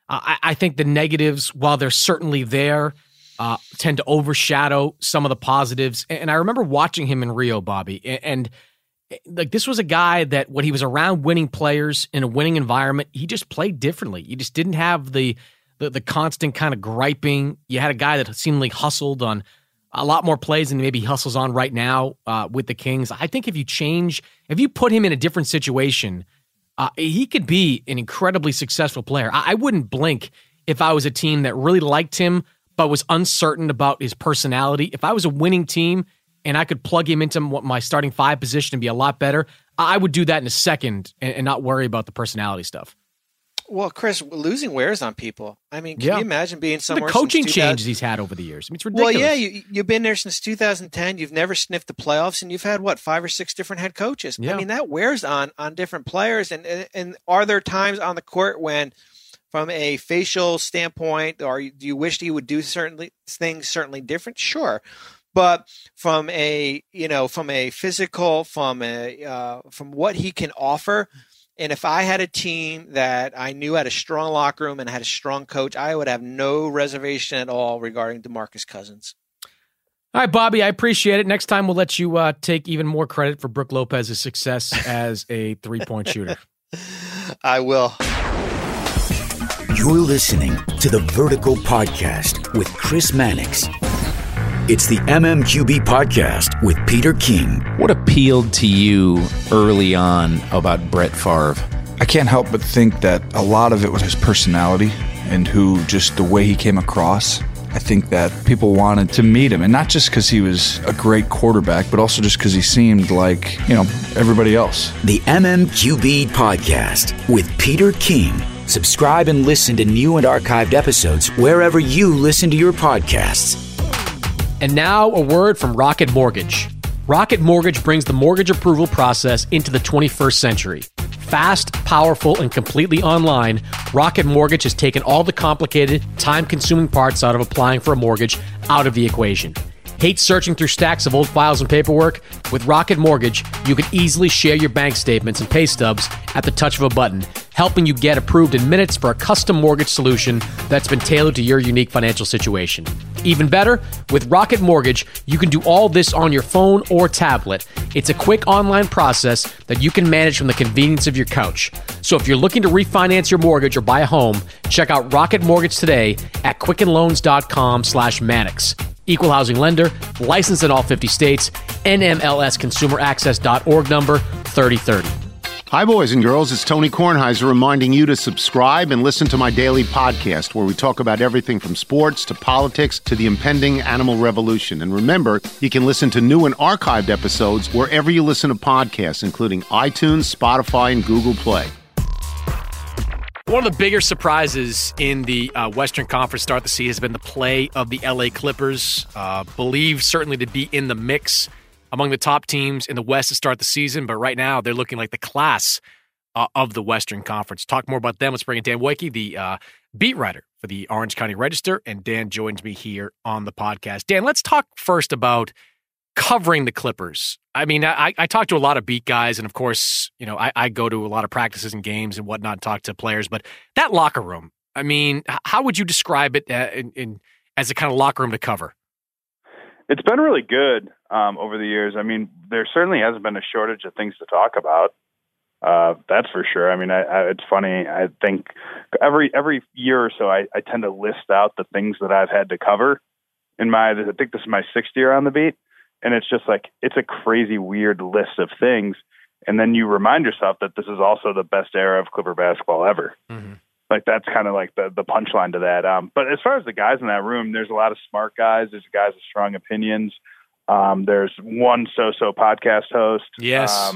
I think the negatives, while they're certainly there, tend to overshadow some of the positives. And I remember watching him in Rio, Bobby, and like this was a guy that when he was around winning players in a winning environment, he just played differently. You just didn't have the constant kind of griping. You had a guy that seemingly hustled on a lot more plays than maybe he hustles on right now with the Kings. I think if you put him in a different situation, he could be an incredibly successful player. I wouldn't blink if I was a team that really liked him but was uncertain about his personality. If I was a winning team and I could plug him into my starting five position and be a lot better, I would do that in a second and not worry about the personality stuff. Well, Chris, losing wears on people. I mean, can you imagine being somewhere? The coaching changes he's had over the years. I mean, it's ridiculous. Well, yeah, you've been there since 2010. You've never sniffed the playoffs, and you've had, 5 or 6 different head coaches. Yeah. I mean, that wears on different players. And are there times on the court when, from a facial standpoint, or do you wish he would do certain things certainly different? Sure. But from a physical, from what he can offer, and if I had a team that I knew had a strong locker room and had a strong coach, I would have no reservation at all regarding DeMarcus Cousins. All right, Bobby, I appreciate it. Next time we'll let you take even more credit for Brook Lopez's success as a three-point shooter. I will. You're listening to the Vertical Podcast with Chris Mannix. It's the MMQB Podcast with Peter King. What appealed to you early on about Brett Favre? I can't help but think that a lot of it was his personality and just the way he came across. I think that people wanted to meet him, and not just because he was a great quarterback, but also just because he seemed like, everybody else. The MMQB Podcast with Peter King. Subscribe and listen to new and archived episodes wherever you listen to your podcasts. And now a word from Rocket Mortgage. Rocket Mortgage brings the mortgage approval process into the 21st century. Fast, powerful, and completely online, Rocket Mortgage has taken all the complicated, time-consuming parts out of applying for a mortgage out of the equation. Hate searching through stacks of old files and paperwork? With Rocket Mortgage, you can easily share your bank statements and pay stubs at the touch of a button, helping you get approved in minutes for a custom mortgage solution that's been tailored to your unique financial situation. Even better, with Rocket Mortgage, you can do all this on your phone or tablet. It's a quick online process that you can manage from the convenience of your couch. So if you're looking to refinance your mortgage or buy a home, check out Rocket Mortgage today at quickenloans.com/Mannix. Equal housing lender, licensed in all 50 states, NMLSconsumeraccess.org number 3030. Hi, boys and girls. It's Tony Kornheiser reminding you to subscribe and listen to my daily podcast where we talk about everything from sports to politics to the impending animal revolution. And remember, you can listen to new and archived episodes wherever you listen to podcasts, including iTunes, Spotify, and Google Play. One of the bigger surprises in the Western Conference start of the season has been the play of the LA Clippers. Believed certainly to be in the mix among the top teams in the West to start the season, but right now they're looking like the class of the Western Conference. Talk more about them. Let's bring in Dan Woike, the beat writer for the Orange County Register, and Dan joins me here on the podcast. Dan, let's talk first about covering the Clippers. I mean, I talk to a lot of beat guys, and of course, I go to a lot of practices and games and whatnot, and talk to players, but that locker room, I mean, how would you describe it as a kind of locker room to cover? It's been really good over the years. I mean, there certainly hasn't been a shortage of things to talk about. That's for sure. I mean, it's funny. I think every year or so, I tend to list out the things that I've had to cover I think this is my 6th year on the beat. And it's just like, it's a crazy, weird list of things. And then you remind yourself that this is also the best era of Clipper basketball ever. Mm-hmm. Like, that's kind of like the punchline to that. But as far as the guys in that room, there's a lot of smart guys. There's guys with strong opinions. There's one so-so podcast host. Yes.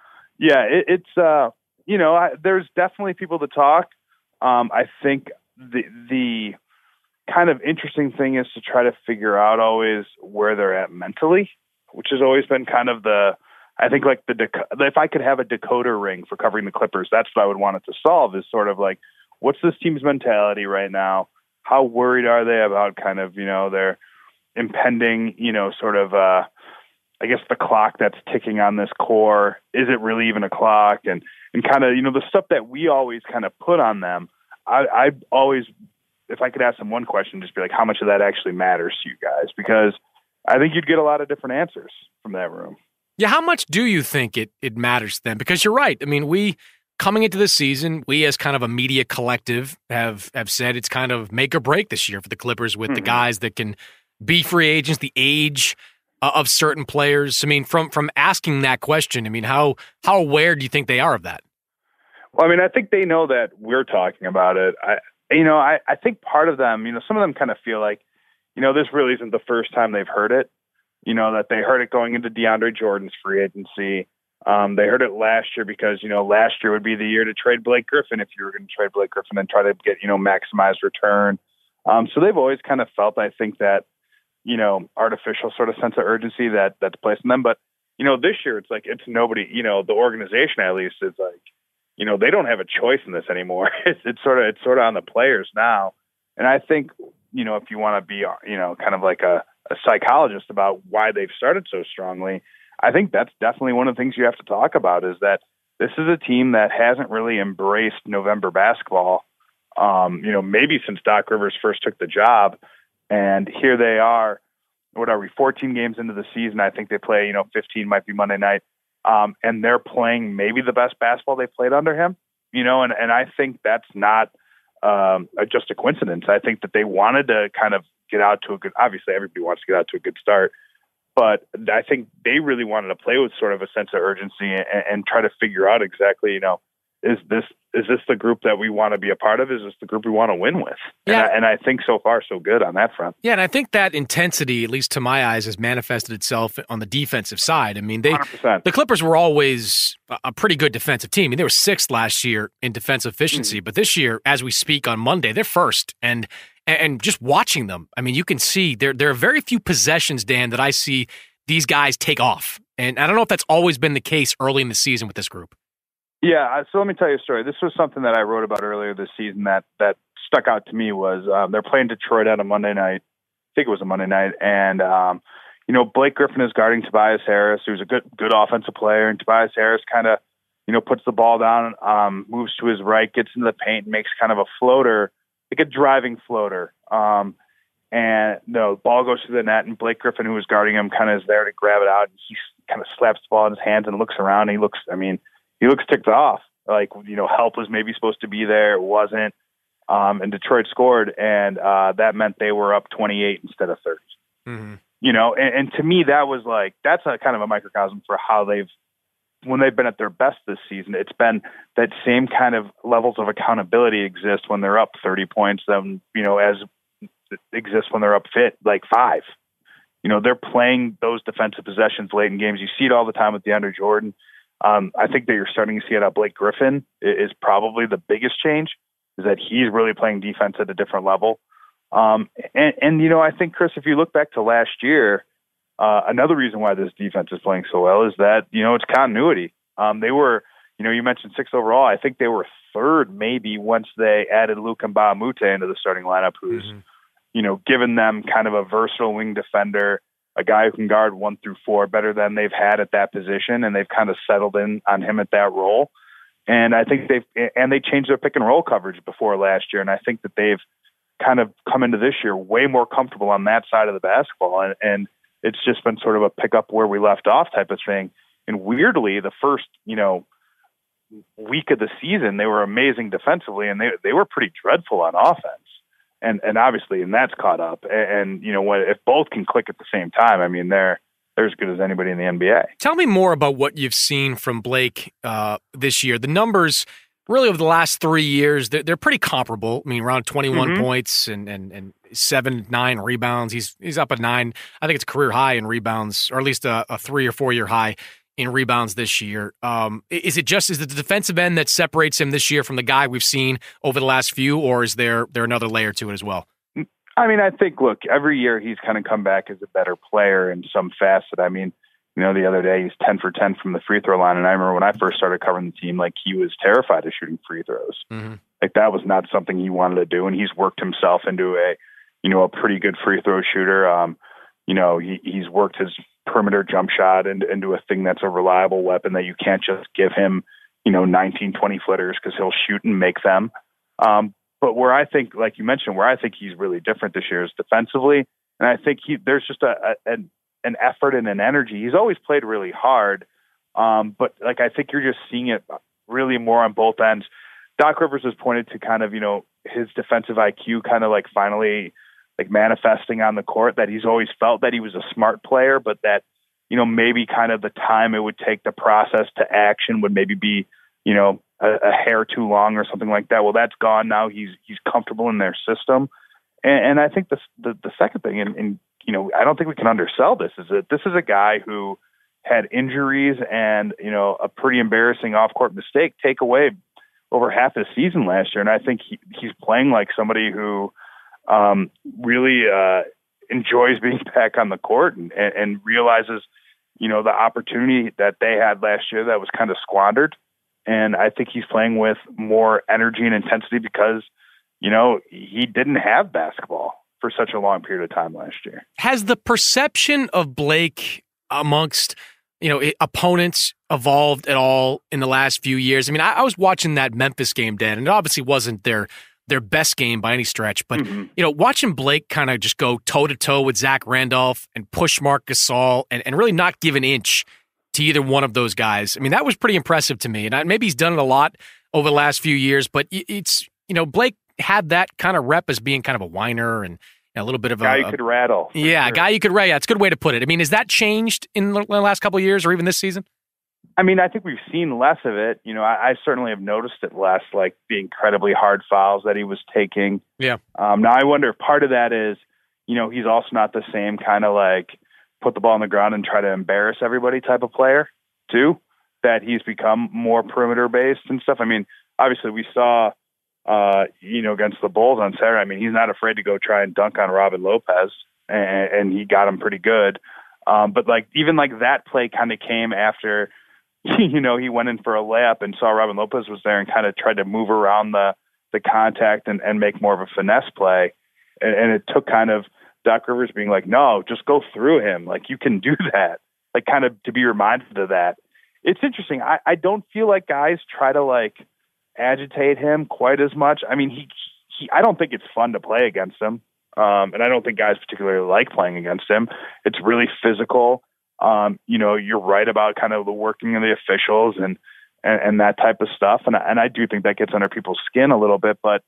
There's definitely people to talk. I think the kind of interesting thing is to try to figure out always where they're at mentally, which has always been kind of if I could have a decoder ring for covering the Clippers, that's what I would want it to solve, is sort of like, what's this team's mentality right now? How worried are they about kind of, their impending, sort of, I guess the clock that's ticking on this core? Is it really even a clock? And kind of, the stuff that we always kind of put on them, I always, if I could ask them one question, just be like, how much of that actually matters to you guys? Because I think you'd get a lot of different answers from that room. Yeah, how much do you think it matters to them? Because you're right. I mean, we coming into this season, we as kind of a media collective have said it's kind of make or break this year for the Clippers with the guys that can be free agents, the age of certain players. I mean, from asking that question, I mean, how aware do you think they are of that? Well, I mean, I think they know that we're talking about it. I think part of them, some of them kind of feel like, this really isn't the first time they've heard it. That they heard it going into DeAndre Jordan's free agency. They heard it last year because, last year would be the year to trade Blake Griffin if you were going to trade Blake Griffin and try to get, maximized return. So they've always kind of felt, I think, that, artificial sort of sense of urgency that's placed in them. But, this year it's like it's nobody, the organization at least is like, they don't have a choice in this anymore. It's sort of on the players now. And I think, if you want to be, kind of like a psychologist about why they've started so strongly, I think that's definitely one of the things you have to talk about is that this is a team that hasn't really embraced November basketball, maybe since Doc Rivers first took the job. And here they are, 14 games into the season. I think they play, 15 might be Monday night. And they're playing maybe the best basketball they played under him, and I think that's not just a coincidence. I think that they wanted to kind of get out to a good, obviously everybody wants to get out to a good start, but I think they really wanted to play with sort of a sense of urgency and try to figure out exactly, is this the group that we want to be a part of? Is this the group we want to win with? Yeah. And I think so far so good on that front. Yeah, and I think that intensity, at least to my eyes, has manifested itself on the defensive side. I mean, 100%. The Clippers were always a pretty good defensive team. I mean, they were sixth last year in defensive efficiency, but this year, as we speak on Monday, they're first. And just watching them, I mean, you can see there are very few possessions, Dan, that I see these guys take off. And I don't know if that's always been the case early in the season with this group. Yeah, so let me tell you a story. This was something that I wrote about earlier this season that stuck out to me was they're playing Detroit on a Monday night. I think it was a Monday night. And, Blake Griffin is guarding Tobias Harris, who's a good offensive player. And Tobias Harris kind of, puts the ball down, moves to his right, gets into the paint, makes kind of a floater, like a driving floater. And the ball goes to the net, and Blake Griffin, who was guarding him, kind of is there to grab it out. And he kind of slaps the ball in his hands and looks around. And he looks ticked off, like, help was maybe supposed to be there. It wasn't. And Detroit scored, and that meant they were up 28 instead of 30. Mm-hmm. And to me, that was like, that's a kind of a microcosm for how when they've been at their best this season. It's been that same kind of levels of accountability exist when they're up 30 points, as exists when they're up 5. They're playing those defensive possessions late in games. You see it all the time with DeAndre Jordan. I think that you're starting to see it out. Blake Griffin is probably the biggest change, is that he's really playing defense at a different level. I think, Chris, if you look back to last year, another reason why this defense is playing so well is that, it's continuity. They were, you mentioned 6th overall. I think they were 3rd maybe once they added Luc Mbah a Moute into the starting lineup, who's, given them kind of a versatile wing defender, a guy who can guard 1 through 4 better than they've had at that position, and they've kind of settled in on him at that role. And I think they changed their pick and roll coverage before last year, and I think that they've kind of come into this year way more comfortable on that side of the basketball, and it's just been sort of a pick up where we left off type of thing. And weirdly, the first week of the season, they were amazing defensively, and they were pretty dreadful on offense. And obviously, that's caught up. And if both can click at the same time, I mean, they're as good as anybody in the NBA. Tell me more about what you've seen from Blake this year. The numbers, really, over the last 3 years, they're pretty comparable. I mean, around 21 points and 7, 9 rebounds. He's up at 9. I think it's a career high in rebounds, or at least a 3 or 4 year high in rebounds this year. Is it the defensive end that separates him this year from the guy we've seen over the last few, or is there another layer to it as well? I mean, I think, look, every year he's kind of come back as a better player in some facet. I mean, the other day he's 10 for 10 from the free throw line. And I remember when I first started covering the team, like, he was terrified of shooting free throws. Mm-hmm. Like, that was not something he wanted to do. And he's worked himself into a pretty good free throw shooter. He's worked his perimeter jump shot into a thing that's a reliable weapon that you can't just give him, 19, 20 footers, because he'll shoot and make them. But where I think, like you mentioned, where I think he's really different this year is defensively. And I think there's just an effort and an energy. He's always played really hard. But like, I think you're just seeing it really more on both ends. Doc Rivers has pointed to kind of, his defensive IQ kind of like finally like manifesting on the court, that he's always felt that he was a smart player, but that, maybe kind of the time it would take the process to action would maybe be, a hair too long or something like that. Well, that's gone now. He's comfortable in their system. And I think the second thing, and I don't think we can undersell this, is that this is a guy who had injuries and, a pretty embarrassing off-court mistake take away over half his season last year. And I think he's playing like somebody who really enjoys being back on the court and realizes, the opportunity that they had last year that was kind of squandered. And I think he's playing with more energy and intensity because, he didn't have basketball for such a long period of time last year. Has the perception of Blake amongst, opponents evolved at all in the last few years? I mean, I was watching that Memphis game, Dan, and it obviously wasn't their best game by any stretch. But, watching Blake kind of just go toe-to-toe with Zach Randolph and push Marc Gasol and really not give an inch to either one of those guys. I mean, that was pretty impressive to me. And maybe he's done it a lot over the last few years, but it's, Blake had that kind of rep as being kind of a whiner and a little bit of guy you could rattle. Yeah, sure. Guy you could rattle. Yeah, it's a good way to put it. I mean, has that changed in the last couple of years or even this season? I mean, I think we've seen less of it. I certainly have noticed it less, like the incredibly hard fouls that he was taking. Yeah. Now, I wonder if part of that is, he's also not the same kind of like put the ball on the ground and try to embarrass everybody type of player, too, that he's become more perimeter-based and stuff. I mean, obviously we saw, against the Bulls on Saturday, I mean, he's not afraid to go try and dunk on Robin Lopez, and he got him pretty good. But like even like that play kind of came after, he went in for a layup and saw Robin Lopez was there and kind of tried to move around the contact and make more of a finesse play. And it took kind of Doc Rivers being like, no, just go through him. Like, you can do that. Like, kind of to be reminded of that. It's interesting. I don't feel like guys try to like agitate him quite as much. I mean, he I don't think it's fun to play against him. And I don't think guys particularly like playing against him. It's really physical. You're right about kind of the working of the officials and that type of stuff. And I do think that gets under people's skin a little bit, but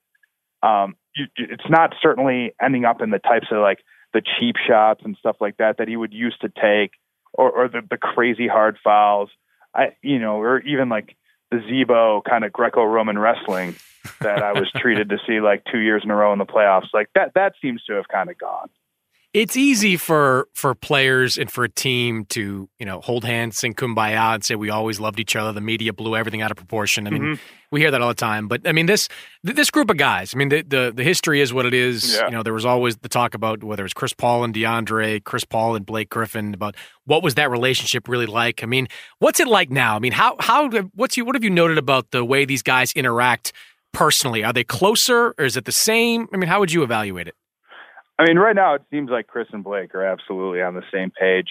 it's not certainly ending up in the types of like the cheap shots and stuff like that he would used to take, or the crazy hard fouls. Or even like the Zebo kind of Greco-Roman wrestling that I was treated to see like 2 years in a row in the playoffs. Like that seems to have kind of gone. It's easy for players and for a team to, hold hands, sing Kumbaya, and say we always loved each other. The media blew everything out of proportion. I mean, we hear that all the time. But I mean, this group of guys, I mean, the history is what it is. Yeah. There was always the talk about whether it's Chris Paul and DeAndre, Chris Paul and Blake Griffin, about what was that relationship really like. I mean, what's it like now? I mean, what have you noted about the way these guys interact personally? Are they closer or is it the same? I mean, how would you evaluate it? I mean, right now it seems like Chris and Blake are absolutely on the same page.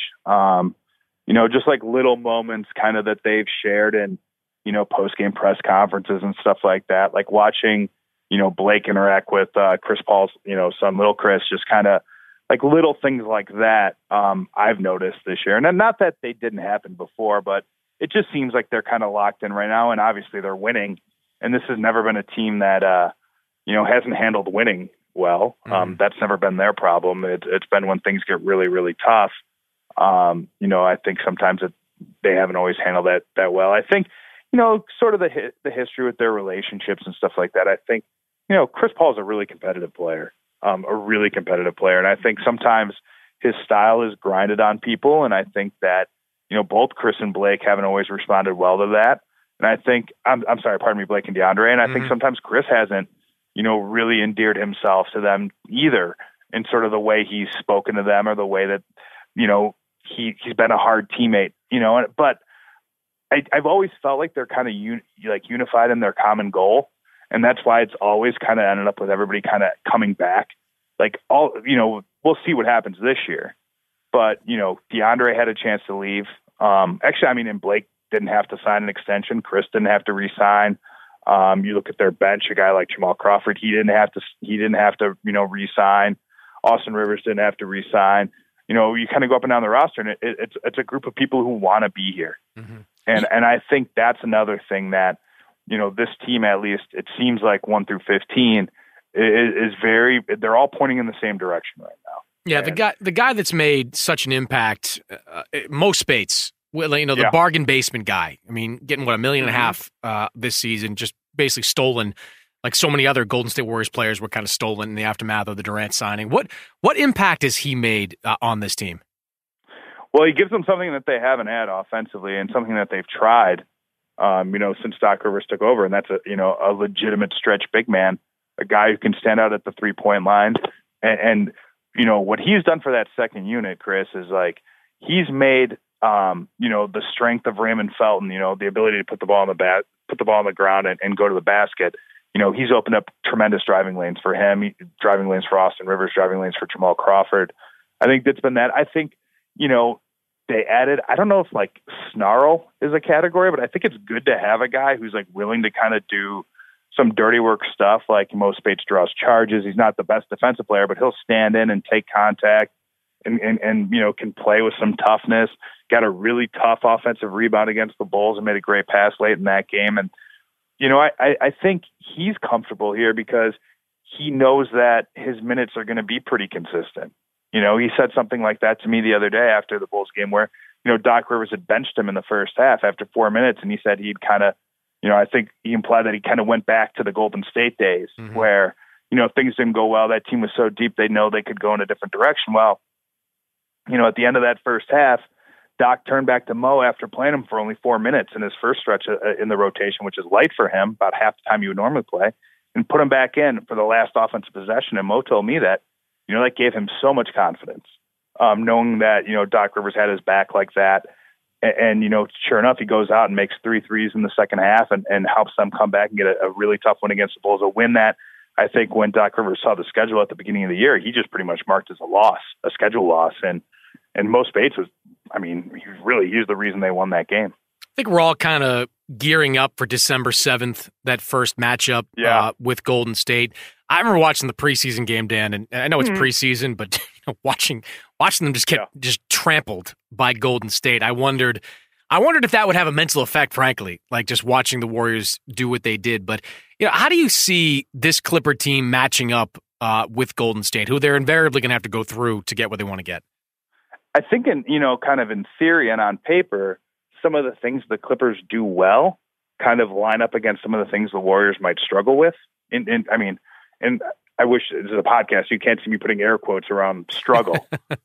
Just like little moments kind of that they've shared in, post-game press conferences and stuff like that. Like watching, Blake interact with Chris Paul's, son, little Chris, just kind of like little things like that I've noticed this year. And not that they didn't happen before, but it just seems like they're kind of locked in right now. And obviously they're winning. And this has never been a team that, hasn't handled winning well. That's never been their problem. It's been when things get really, really tough. I think sometimes they haven't always handled that well. I think, sort of the history with their relationships and stuff like that. I think, Chris Paul is a really competitive player, And I think sometimes his style is grinded on people. And I think that, both Chris and Blake haven't always responded well to that. And I think, Blake and DeAndre. And I think sometimes Chris hasn't, really endeared himself to them either in sort of the way he's spoken to them or the way that, he's been a hard teammate, but I've always felt like they're kind of unified in their common goal. And that's why it's always kind of ended up with everybody kind of coming back. Like we'll see what happens this year, but DeAndre had a chance to leave. And Blake didn't have to sign an extension. Chris didn't have to re-sign. You look at their bench, a guy like Jamal Crawford, he didn't have to, re-sign. Austin Rivers didn't have to re-sign. You kind of go up and down the roster, and it's a group of people who want to be here. Mm-hmm. And I think that's another thing that, this team, at least it seems like 1 through 15 is they're all pointing in the same direction right now. Yeah. The guy that's made such an impact, Mo Spates, the bargain basement guy. I mean, getting $1.5 million this season, just basically stolen, like so many other Golden State Warriors players were kind of stolen in the aftermath of the Durant signing. What impact has he made on this team? Well, he gives them something that they haven't had offensively, and something that they've tried, since Doc Rivers took over, and that's a legitimate stretch big man, a guy who can stand out at the 3-point line, and what he's done for that second unit, Chris, is like he's made the strength of Raymond Felton, the ability to put the ball on the ground and go to the basket. He's opened up tremendous driving lanes for him, driving lanes for Austin Rivers, driving lanes for Jamal Crawford. I think that's been that. I think, they added, I don't know if like snarl is a category, but I think it's good to have a guy who's like willing to kind of do some dirty work stuff. Like Mo Spates draws charges. He's not the best defensive player, but he'll stand in and take contact and can play with some toughness. Got a really tough offensive rebound against the Bulls and made a great pass late in that game. And, I think he's comfortable here because he knows that his minutes are going to be pretty consistent. He said something like that to me the other day after the Bulls game where, Doc Rivers had benched him in the first half after 4 minutes. And he said he'd kind of, I think he implied that he kind of went back to the Golden State days where, if things didn't go well, that team was so deep, they know they could go in a different direction. Well, at the end of that first half, Doc turned back to Mo after playing him for only 4 minutes in his first stretch in the rotation, which is light for him, about half the time you would normally play, and put him back in for the last offensive possession. And Mo told me that, that gave him so much confidence, knowing that, Doc Rivers had his back like that. And sure enough, he goes out and makes 3 threes in the second half and helps them come back and get a really tough win against the Bulls, a win that I think when Doc Rivers saw the schedule at the beginning of the year, he just pretty much marked as a schedule loss. And Mo Spates was, he's the reason they won that game. I think we're all kind of gearing up for December 7th, that first matchup with Golden State. I remember watching the preseason game, Dan, and I know it's preseason, but watching them just get trampled by Golden State. I wondered if that would have a mental effect, frankly, like just watching the Warriors do what they did. But how do you see this Clipper team matching up with Golden State, who they're invariably going to have to go through to get what they want to get? I think kind of in theory and on paper, some of the things the Clippers do well kind of line up against some of the things the Warriors might struggle with. And I wish this is a podcast, you can't see me putting air quotes around struggle.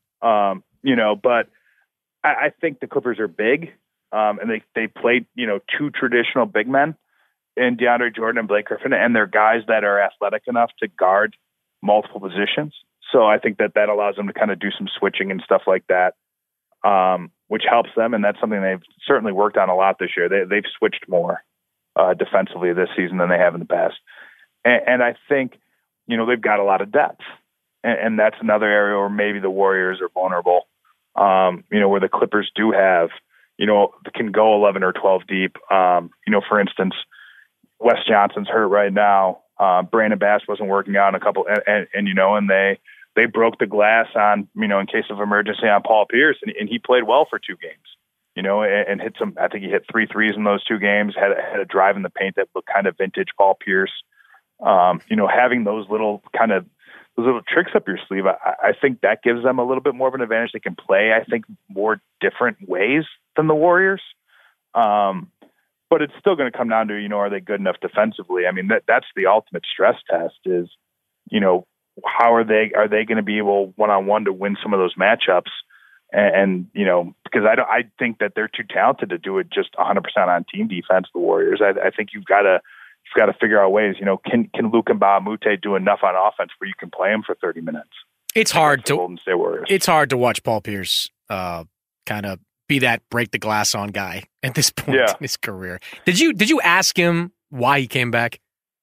But I think the Clippers are big, and they played, two traditional big men in DeAndre Jordan and Blake Griffin, and they're guys that are athletic enough to guard multiple positions. So I think that allows them to kind of do some switching and stuff like that, which helps them. And that's something they've certainly worked on a lot this year. They've switched more defensively this season than they have in the past. And I think, they've got a lot of depth. And that's another area where maybe the Warriors are vulnerable, where the Clippers do have, can go 11 or 12 deep. For instance, Wes Johnson's hurt right now. Brandon Bass wasn't working out in a couple, and they broke the glass on, in case of emergency on Paul Pierce, and he played well for 2 games, and hit some, I think he hit 3 threes in those 2 games, had a drive in the paint that looked kind of vintage Paul Pierce. Having those little tricks up your sleeve, I think that gives them a little bit more of an advantage. They can play, I think, more different ways than the Warriors. But it's still going to come down to, are they good enough defensively? I mean, that's the ultimate stress test is, how are they going to be able one-on-one to win some of those matchups? And because I think that they're too talented to do it just 100% on team defense, the Warriors. I think you've got to figure out ways, can Luke Mbah-a-Moute do enough on offense where you can play him for 30 minutes? It's hard to Golden State Warriors. It's hard to watch Paul Pierce kind of be that break the glass on guy at this point in his career. Did you ask him why he came back?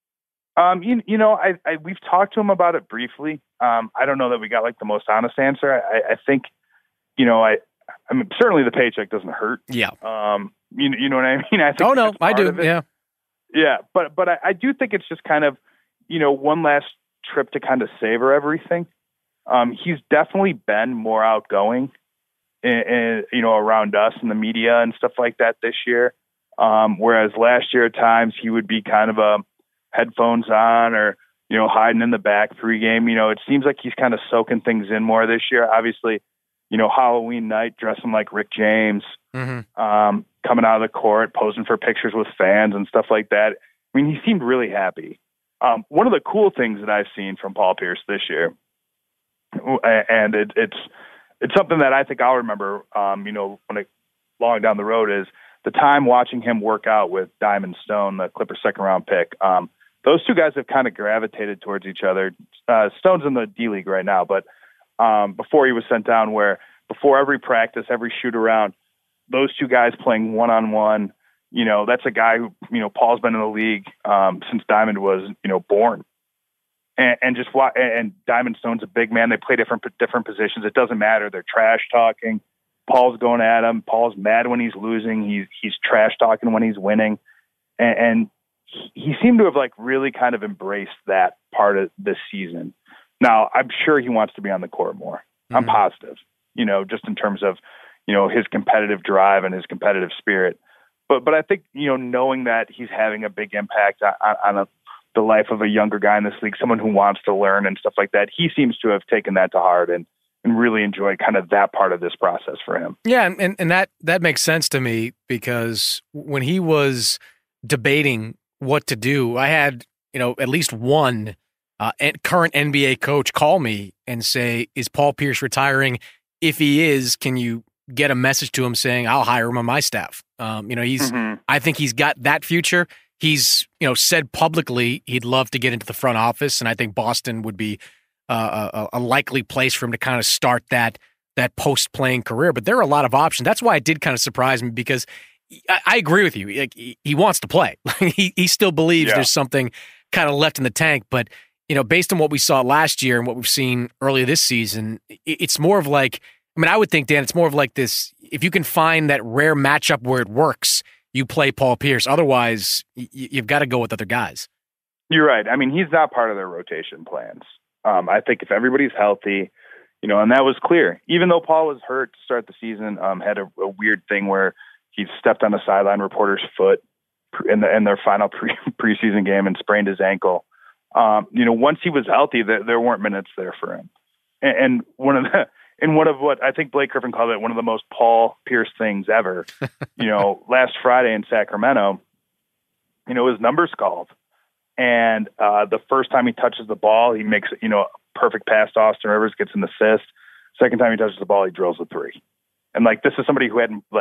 We've talked to him about it briefly. I don't know that we got like the most honest answer. I think, I mean, certainly the paycheck doesn't hurt. Yeah. You know what I mean? I think I do. Yeah. Yeah, but I do think it's just kind of, one last trip to kind of savor everything. He's definitely been more outgoing, around us and the media and stuff like that this year. Whereas last year at times he would be kind of headphones on or, hiding in the back pregame. It seems like he's kind of soaking things in more this year. Obviously, Halloween night, dressing like Rick James, coming out of the court, posing for pictures with fans and stuff like that. I mean, he seemed really happy. One of the cool things that I've seen from Paul Pierce this year, and it's something that I think I'll remember, long down the road, is the time watching him work out with Diamond Stone, the Clippers second round pick. Those two guys have kind of gravitated towards each other. Stone's in the D League right now, but before he was sent down, where before every practice, every shoot around, those two guys playing one-on-one, that's a guy who, Paul's been in the league since Diamond was, born. And Diamond Stone's a big man. They play different positions. It doesn't matter. They're trash talking. Paul's going at him. Paul's mad when he's losing. He's trash talking when he's winning. And he seemed to have really kind of embraced that part of this season. Now, I'm sure he wants to be on the court more. I'm positive, just in terms of, his competitive drive and his competitive spirit. But I think, knowing that he's having a big impact on the life of a younger guy in this league, someone who wants to learn and stuff like that, he seems to have taken that to heart and really enjoy kind of that part of this process for him. Yeah, and that makes sense to me, because when he was debating what to do, I had, at least one current NBA coach call me and say, is Paul Pierce retiring? If he is, can you get a message to him saying, I'll hire him on my staff? He's, I think he's got that future. He's, said publicly he'd love to get into the front office, and I think Boston would be a likely place for him to kind of start that post-playing career. But there are a lot of options. That's why it did kind of surprise me, because I agree with you. He wants to play. he still believes there's something kind of left in the tank. But, based on what we saw last year and what we've seen earlier this season, it's more of I would think, Dan, it's more of this, if you can find that rare matchup where it works, you play Paul Pierce. Otherwise, you've got to go with other guys. You're right. I mean, he's not part of their rotation plans. I think if everybody's healthy, and that was clear. Even though Paul was hurt to start the season, had a weird thing where he stepped on a sideline reporter's foot in their final preseason game and sprained his ankle. Once he was healthy, there weren't minutes there for him. And one of what I think Blake Griffin called it, one of the most Paul Pierce things ever, last Friday in Sacramento, his number's called. And the first time he touches the ball, he makes, a perfect pass to Austin Rivers, gets an assist. Second time he touches the ball, he drills a three. And this is somebody who hadn't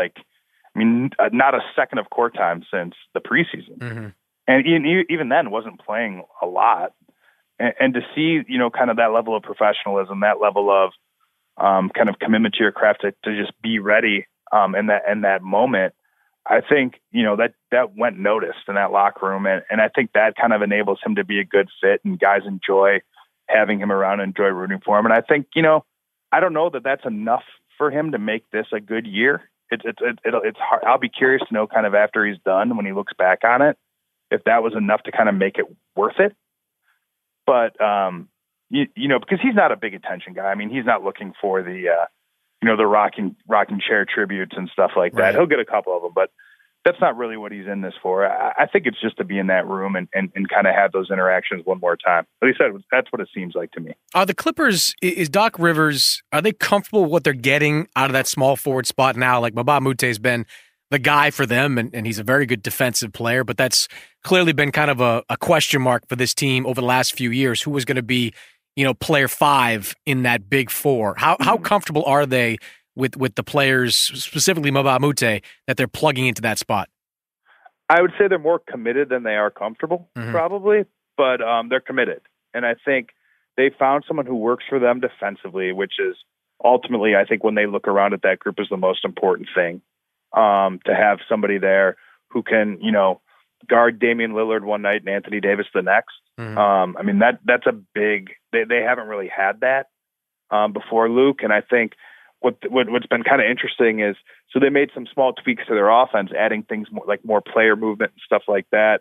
not a second of court time since the preseason. And even then wasn't playing a lot. And to see, kind of that level of professionalism, that level of kind of commitment to your craft to just be ready in that moment, I think, that went noticed in that locker room. And I think that kind of enables him to be a good fit, and guys enjoy having him around and enjoy rooting for him. And I think, I don't know that that's enough for him to make this a good year. It's hard. I'll be curious to know kind of after he's done, when he looks back on it, if that was enough to kind of make it worth it. But, because he's not a big attention guy. I mean, he's not looking for the, the rocking chair tributes and stuff like that. Right. He'll get a couple of them, but that's not really what he's in this for. I think it's just to be in that room and kind of have those interactions one more time. At least that's what it seems like to me. Are the Clippers, is Doc Rivers, are they comfortable with what they're getting out of that small forward spot now? Mbah a Moute has been the guy for them, and he's a very good defensive player, but that's clearly been kind of a question mark for this team over the last few years. Who was going to be, player 5 in that big 4? How comfortable are they with the players, specifically Mbah a Moute, that they're plugging into that spot? I would say they're more committed than they are comfortable, probably, but they're committed. And I think they found someone who works for them defensively, which is ultimately, I think, when they look around at that group, is the most important thing. To have somebody there who can, guard Damian Lillard one night and Anthony Davis the next. I mean, that's a big, they haven't really had that before Luke. And I think what's been kind of interesting is, so they made some small tweaks to their offense, adding things more player movement and stuff like that.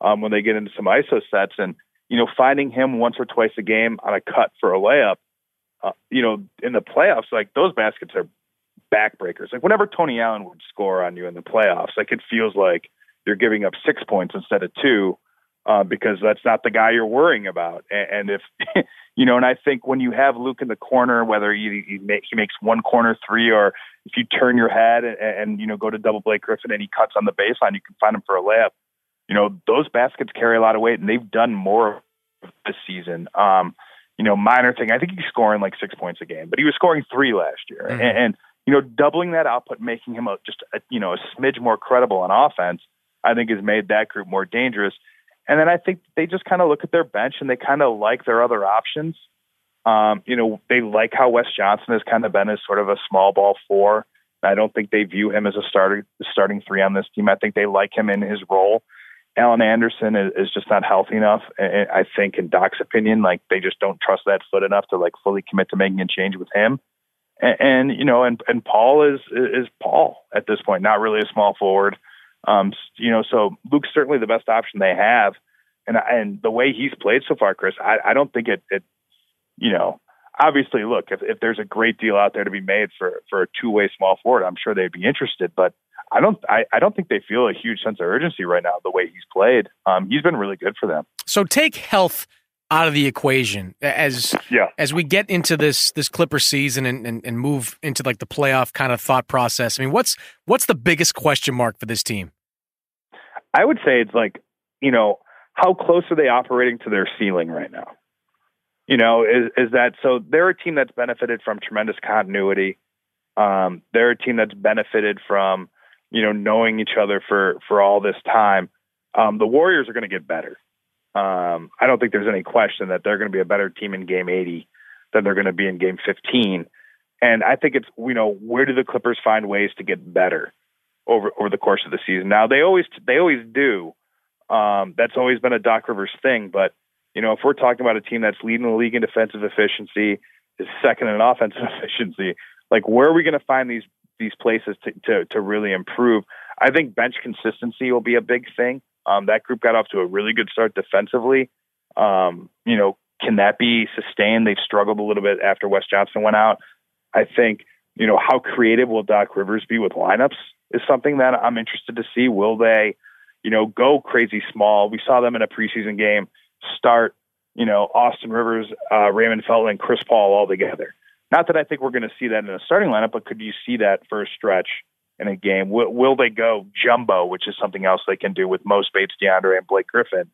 when they get into some ISO sets. And, finding him once or twice a game on a cut for a layup, in the playoffs, like those baskets are backbreakers. Like whenever Tony Allen would score on you in the playoffs, like it feels like you're giving up 6 points instead of 2 because that's not the guy you're worrying about. And if, and I think when you have Luke in the corner, whether he makes one corner three or if you turn your head and go to double Blake Griffin and he cuts on the baseline, you can find him for a layup. Those baskets carry a lot of weight, and they've done more this season. Minor thing, I think he's scoring like 6 points a game, but he was scoring 3 last year. Mm-hmm. And doubling that output, making him a smidge more credible on offense, I think has made that group more dangerous. And then I think they just kind of look at their bench and they kind of like their other options. They like how Wes Johnson has kind of been as sort of a small ball 4. I don't think they view him as a starting 3 on this team. I think they like him in his role. Alan Anderson is just not healthy enough. And I think in Doc's opinion, like they just don't trust that foot enough to like fully commit to making a change with him. And Paul is Paul at this point, not really a small forward. So Luke's certainly the best option they have. And the way he's played so far, Chris, I don't think it obviously look, if there's a great deal out there to be made for a two-way small forward, I'm sure they'd be interested, but I don't think they feel a huge sense of urgency right now, the way he's played. He's been really good for them. So take health out of the equation as we get into this Clipper season and move into like the playoff kind of thought process. I mean, what's the biggest question mark for this team? I would say it's like, how close are they operating to their ceiling right now? Is that so? They're a team that's benefited from tremendous continuity. They're a team that's benefited from, knowing each other for all this time. The Warriors are going to get better. I don't think there's any question that they're going to be a better team in game 80 than they're going to be in game 15. And I think it's, where do the Clippers find ways to get better over the course of the season? Now they always do. That's always been a Doc Rivers thing, but if we're talking about a team that's leading the league in defensive efficiency, is second in offensive efficiency, like where are we going to find these places to really improve? I think bench consistency will be a big thing. That group got off to a really good start defensively. Can that be sustained? They've struggled a little bit after Wes Johnson went out. I think, how creative will Doc Rivers be with lineups is something that I'm interested to see. Will they, go crazy small? We saw them in a preseason game start, Austin Rivers, Raymond Felton, and Chris Paul all together. Not that I think we're going to see that in a starting lineup, but could you see that for a stretch in a game? Will they go jumbo, which is something else they can do with Mo Spates, DeAndre, and Blake Griffin?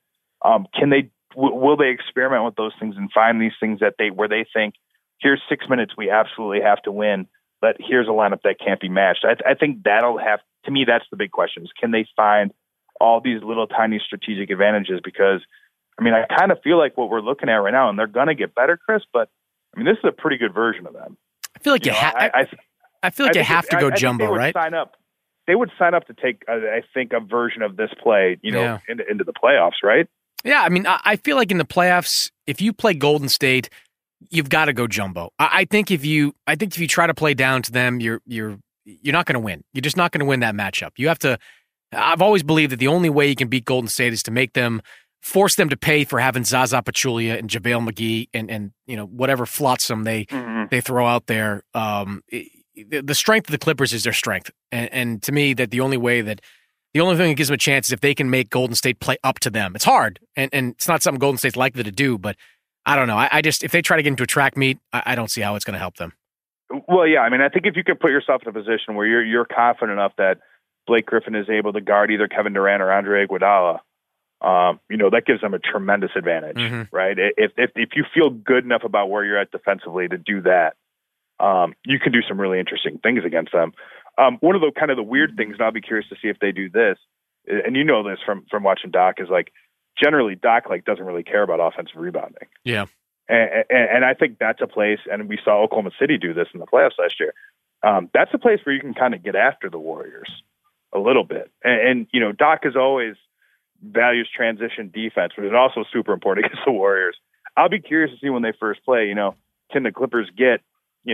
Will they experiment with those things and find these things where they think, here's 6 minutes, we absolutely have to win, but here's a lineup that can't be matched? I think to me, that's the big question is, can they find all these little tiny strategic advantages? Because I kind of feel like what we're looking at right now, and they're going to get better, Chris, but this is a pretty good version of them. I feel like you have to go jumbo, right? They would sign up to take, I think, a version of this play, into the playoffs, right? Yeah, I feel like in the playoffs, if you play Golden State, you've got to go jumbo. I think if you try to play down to them, you're not going to win. You're just not going to win that matchup. You have to. I've always believed that the only way you can beat Golden State is to force them to pay for having Zaza Pachulia and JaVale McGee and whatever flotsam they throw out there. The strength of the Clippers is their strength, and to me, that the only thing that gives them a chance is if they can make Golden State play up to them. It's hard, and it's not something Golden State's likely to do. But I don't know. I just if they try to get into a track meet, I don't see how it's going to help them. Well, yeah, I think if you can put yourself in a position where you're confident enough that Blake Griffin is able to guard either Kevin Durant or Andre Iguodala, that gives them a tremendous advantage, right? If you feel good enough about where you're at defensively to do that, you can do some really interesting things against them. One of the weird things, and I'll be curious to see if they do this, and this from watching Doc, is like generally Doc doesn't really care about offensive rebounding. Yeah. And I think that's a place, and we saw Oklahoma City do this in the playoffs last year. That's a place where you can kind of get after the Warriors a little bit. And Doc is always values transition defense, which is also super important against the Warriors. I'll be curious to see when they first play, can the Clippers get,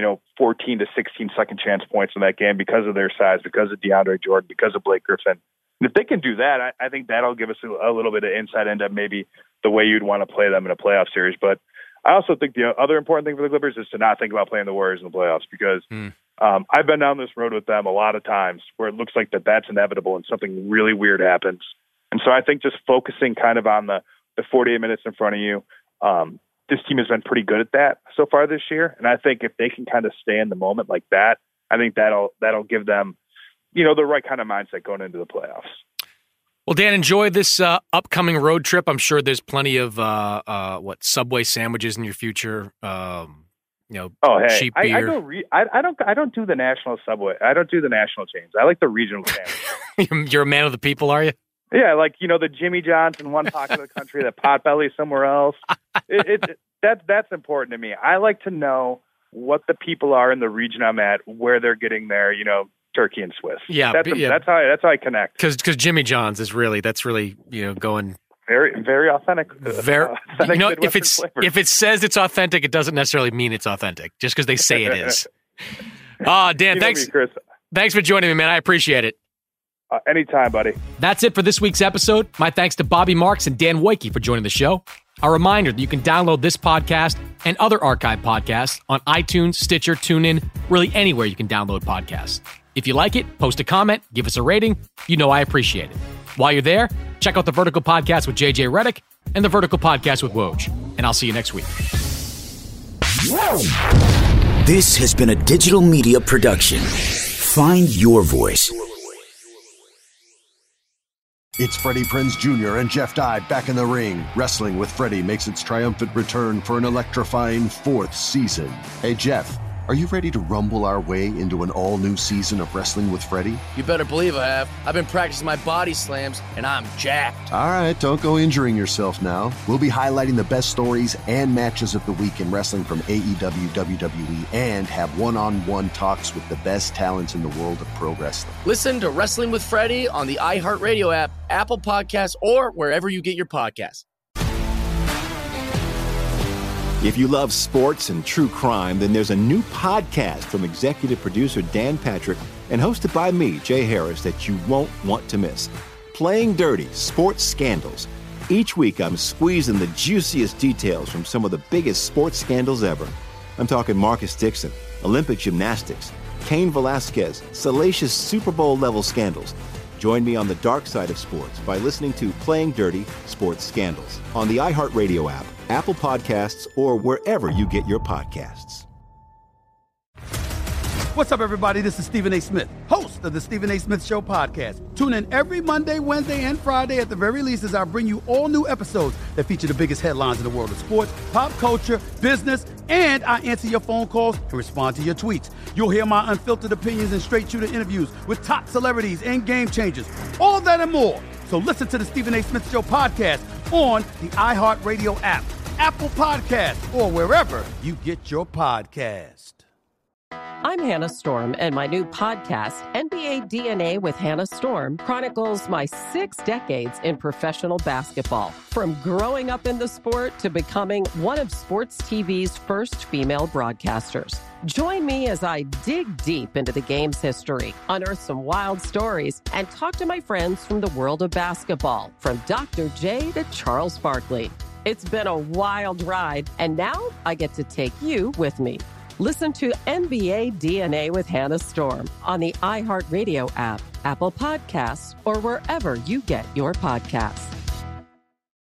14 to 16 second chance points in that game because of their size, because of DeAndre Jordan, because of Blake Griffin. And if they can do that, I think that'll give us a little bit of insight into maybe the way you'd want to play them in a playoff series. But I also think the other important thing for the Clippers is to not think about playing the Warriors in the playoffs, because I've been down this road with them a lot of times where it looks like that's inevitable and something really weird happens. And so I think just focusing kind of on the 48 minutes in front of you, this team has been pretty good at that so far this year. And I think if they can kind of stay in the moment like that, I think that'll give them, the right kind of mindset going into the playoffs. Well, Dan, enjoy this upcoming road trip. I'm sure there's plenty of Subway sandwiches in your future. Cheap beer. I don't do the national Subway. I don't do the national chains. I like the regional sandwiches. You're a man of the people, are you? Yeah, the Jimmy John's in one pocket of the country, the Potbelly somewhere else. That's important to me. I like to know what the people are in the region I'm at, where they're getting their, turkey and Swiss. Yeah, that's how I connect. Because Jimmy John's is really going very, very authentic. Authentic if it says it's authentic, it doesn't necessarily mean it's authentic. Just because they say it is. Dan, thanks. Chris. Thanks for joining me, man. I appreciate it. Anytime, buddy. That's it for this week's episode. My thanks to Bobby Marks and Dan Woike for joining the show. A reminder that you can download this podcast and other archive podcasts on iTunes, Stitcher, TuneIn, really anywhere you can download podcasts. If you like it, post a comment, give us a rating. I appreciate it. While you're there, check out the Vertical Podcast with JJ Redick and the Vertical Podcast with Woj. And I'll see you next week. This has been a digital media production. Find your voice. It's Freddie Prinze Jr. and Jeff Dye back in the ring. Wrestling with Freddie makes its triumphant return for an electrifying 4th season. Hey, Jeff, are you ready to rumble our way into an all-new season of Wrestling with Freddie? You better believe I have. I've been practicing my body slams, and I'm jacked. All right, don't go injuring yourself now. We'll be highlighting the best stories and matches of the week in wrestling from AEW, WWE, and have one-on-one talks with the best talents in the world of pro wrestling. Listen to Wrestling with Freddie on the iHeartRadio app, Apple Podcasts, or wherever you get your podcasts. If you love sports and true crime, then there's a new podcast from executive producer Dan Patrick and hosted by me, Jay Harris, that you won't want to miss. Playing Dirty: Sports Scandals. Each week, I'm squeezing the juiciest details from some of the biggest sports scandals ever. I'm talking Marcus Dixon, Olympic gymnastics, Cain Velasquez, salacious Super Bowl-level scandals. Join me on the dark side of sports by listening to Playing Dirty: Sports Scandals on the iHeartRadio app, Apple Podcasts, or wherever you get your podcasts. What's up, everybody? This is Stephen A. Smith, host of the Stephen A. Smith Show podcast. Tune in every Monday, Wednesday, and Friday at the very least as I bring you all new episodes that feature the biggest headlines in the world of sports, pop culture, business, and I answer your phone calls and respond to your tweets. You'll hear my unfiltered opinions and straight-shooter interviews with top celebrities and game changers. All that and more. So listen to the Stephen A. Smith Show podcast on the iHeartRadio app, Apple Podcasts, or wherever you get your podcast. I'm Hannah Storm, and my new podcast, NBA DNA with Hannah Storm, chronicles my 6 decades in professional basketball. From growing up in the sport to becoming one of sports TV's first female broadcasters. Join me as I dig deep into the game's history, unearth some wild stories, and talk to my friends from the world of basketball, from Dr. J to Charles Barkley. It's been a wild ride, and now I get to take you with me. Listen to NBA DNA with Hannah Storm on the iHeartRadio app, Apple Podcasts, or wherever you get your podcasts.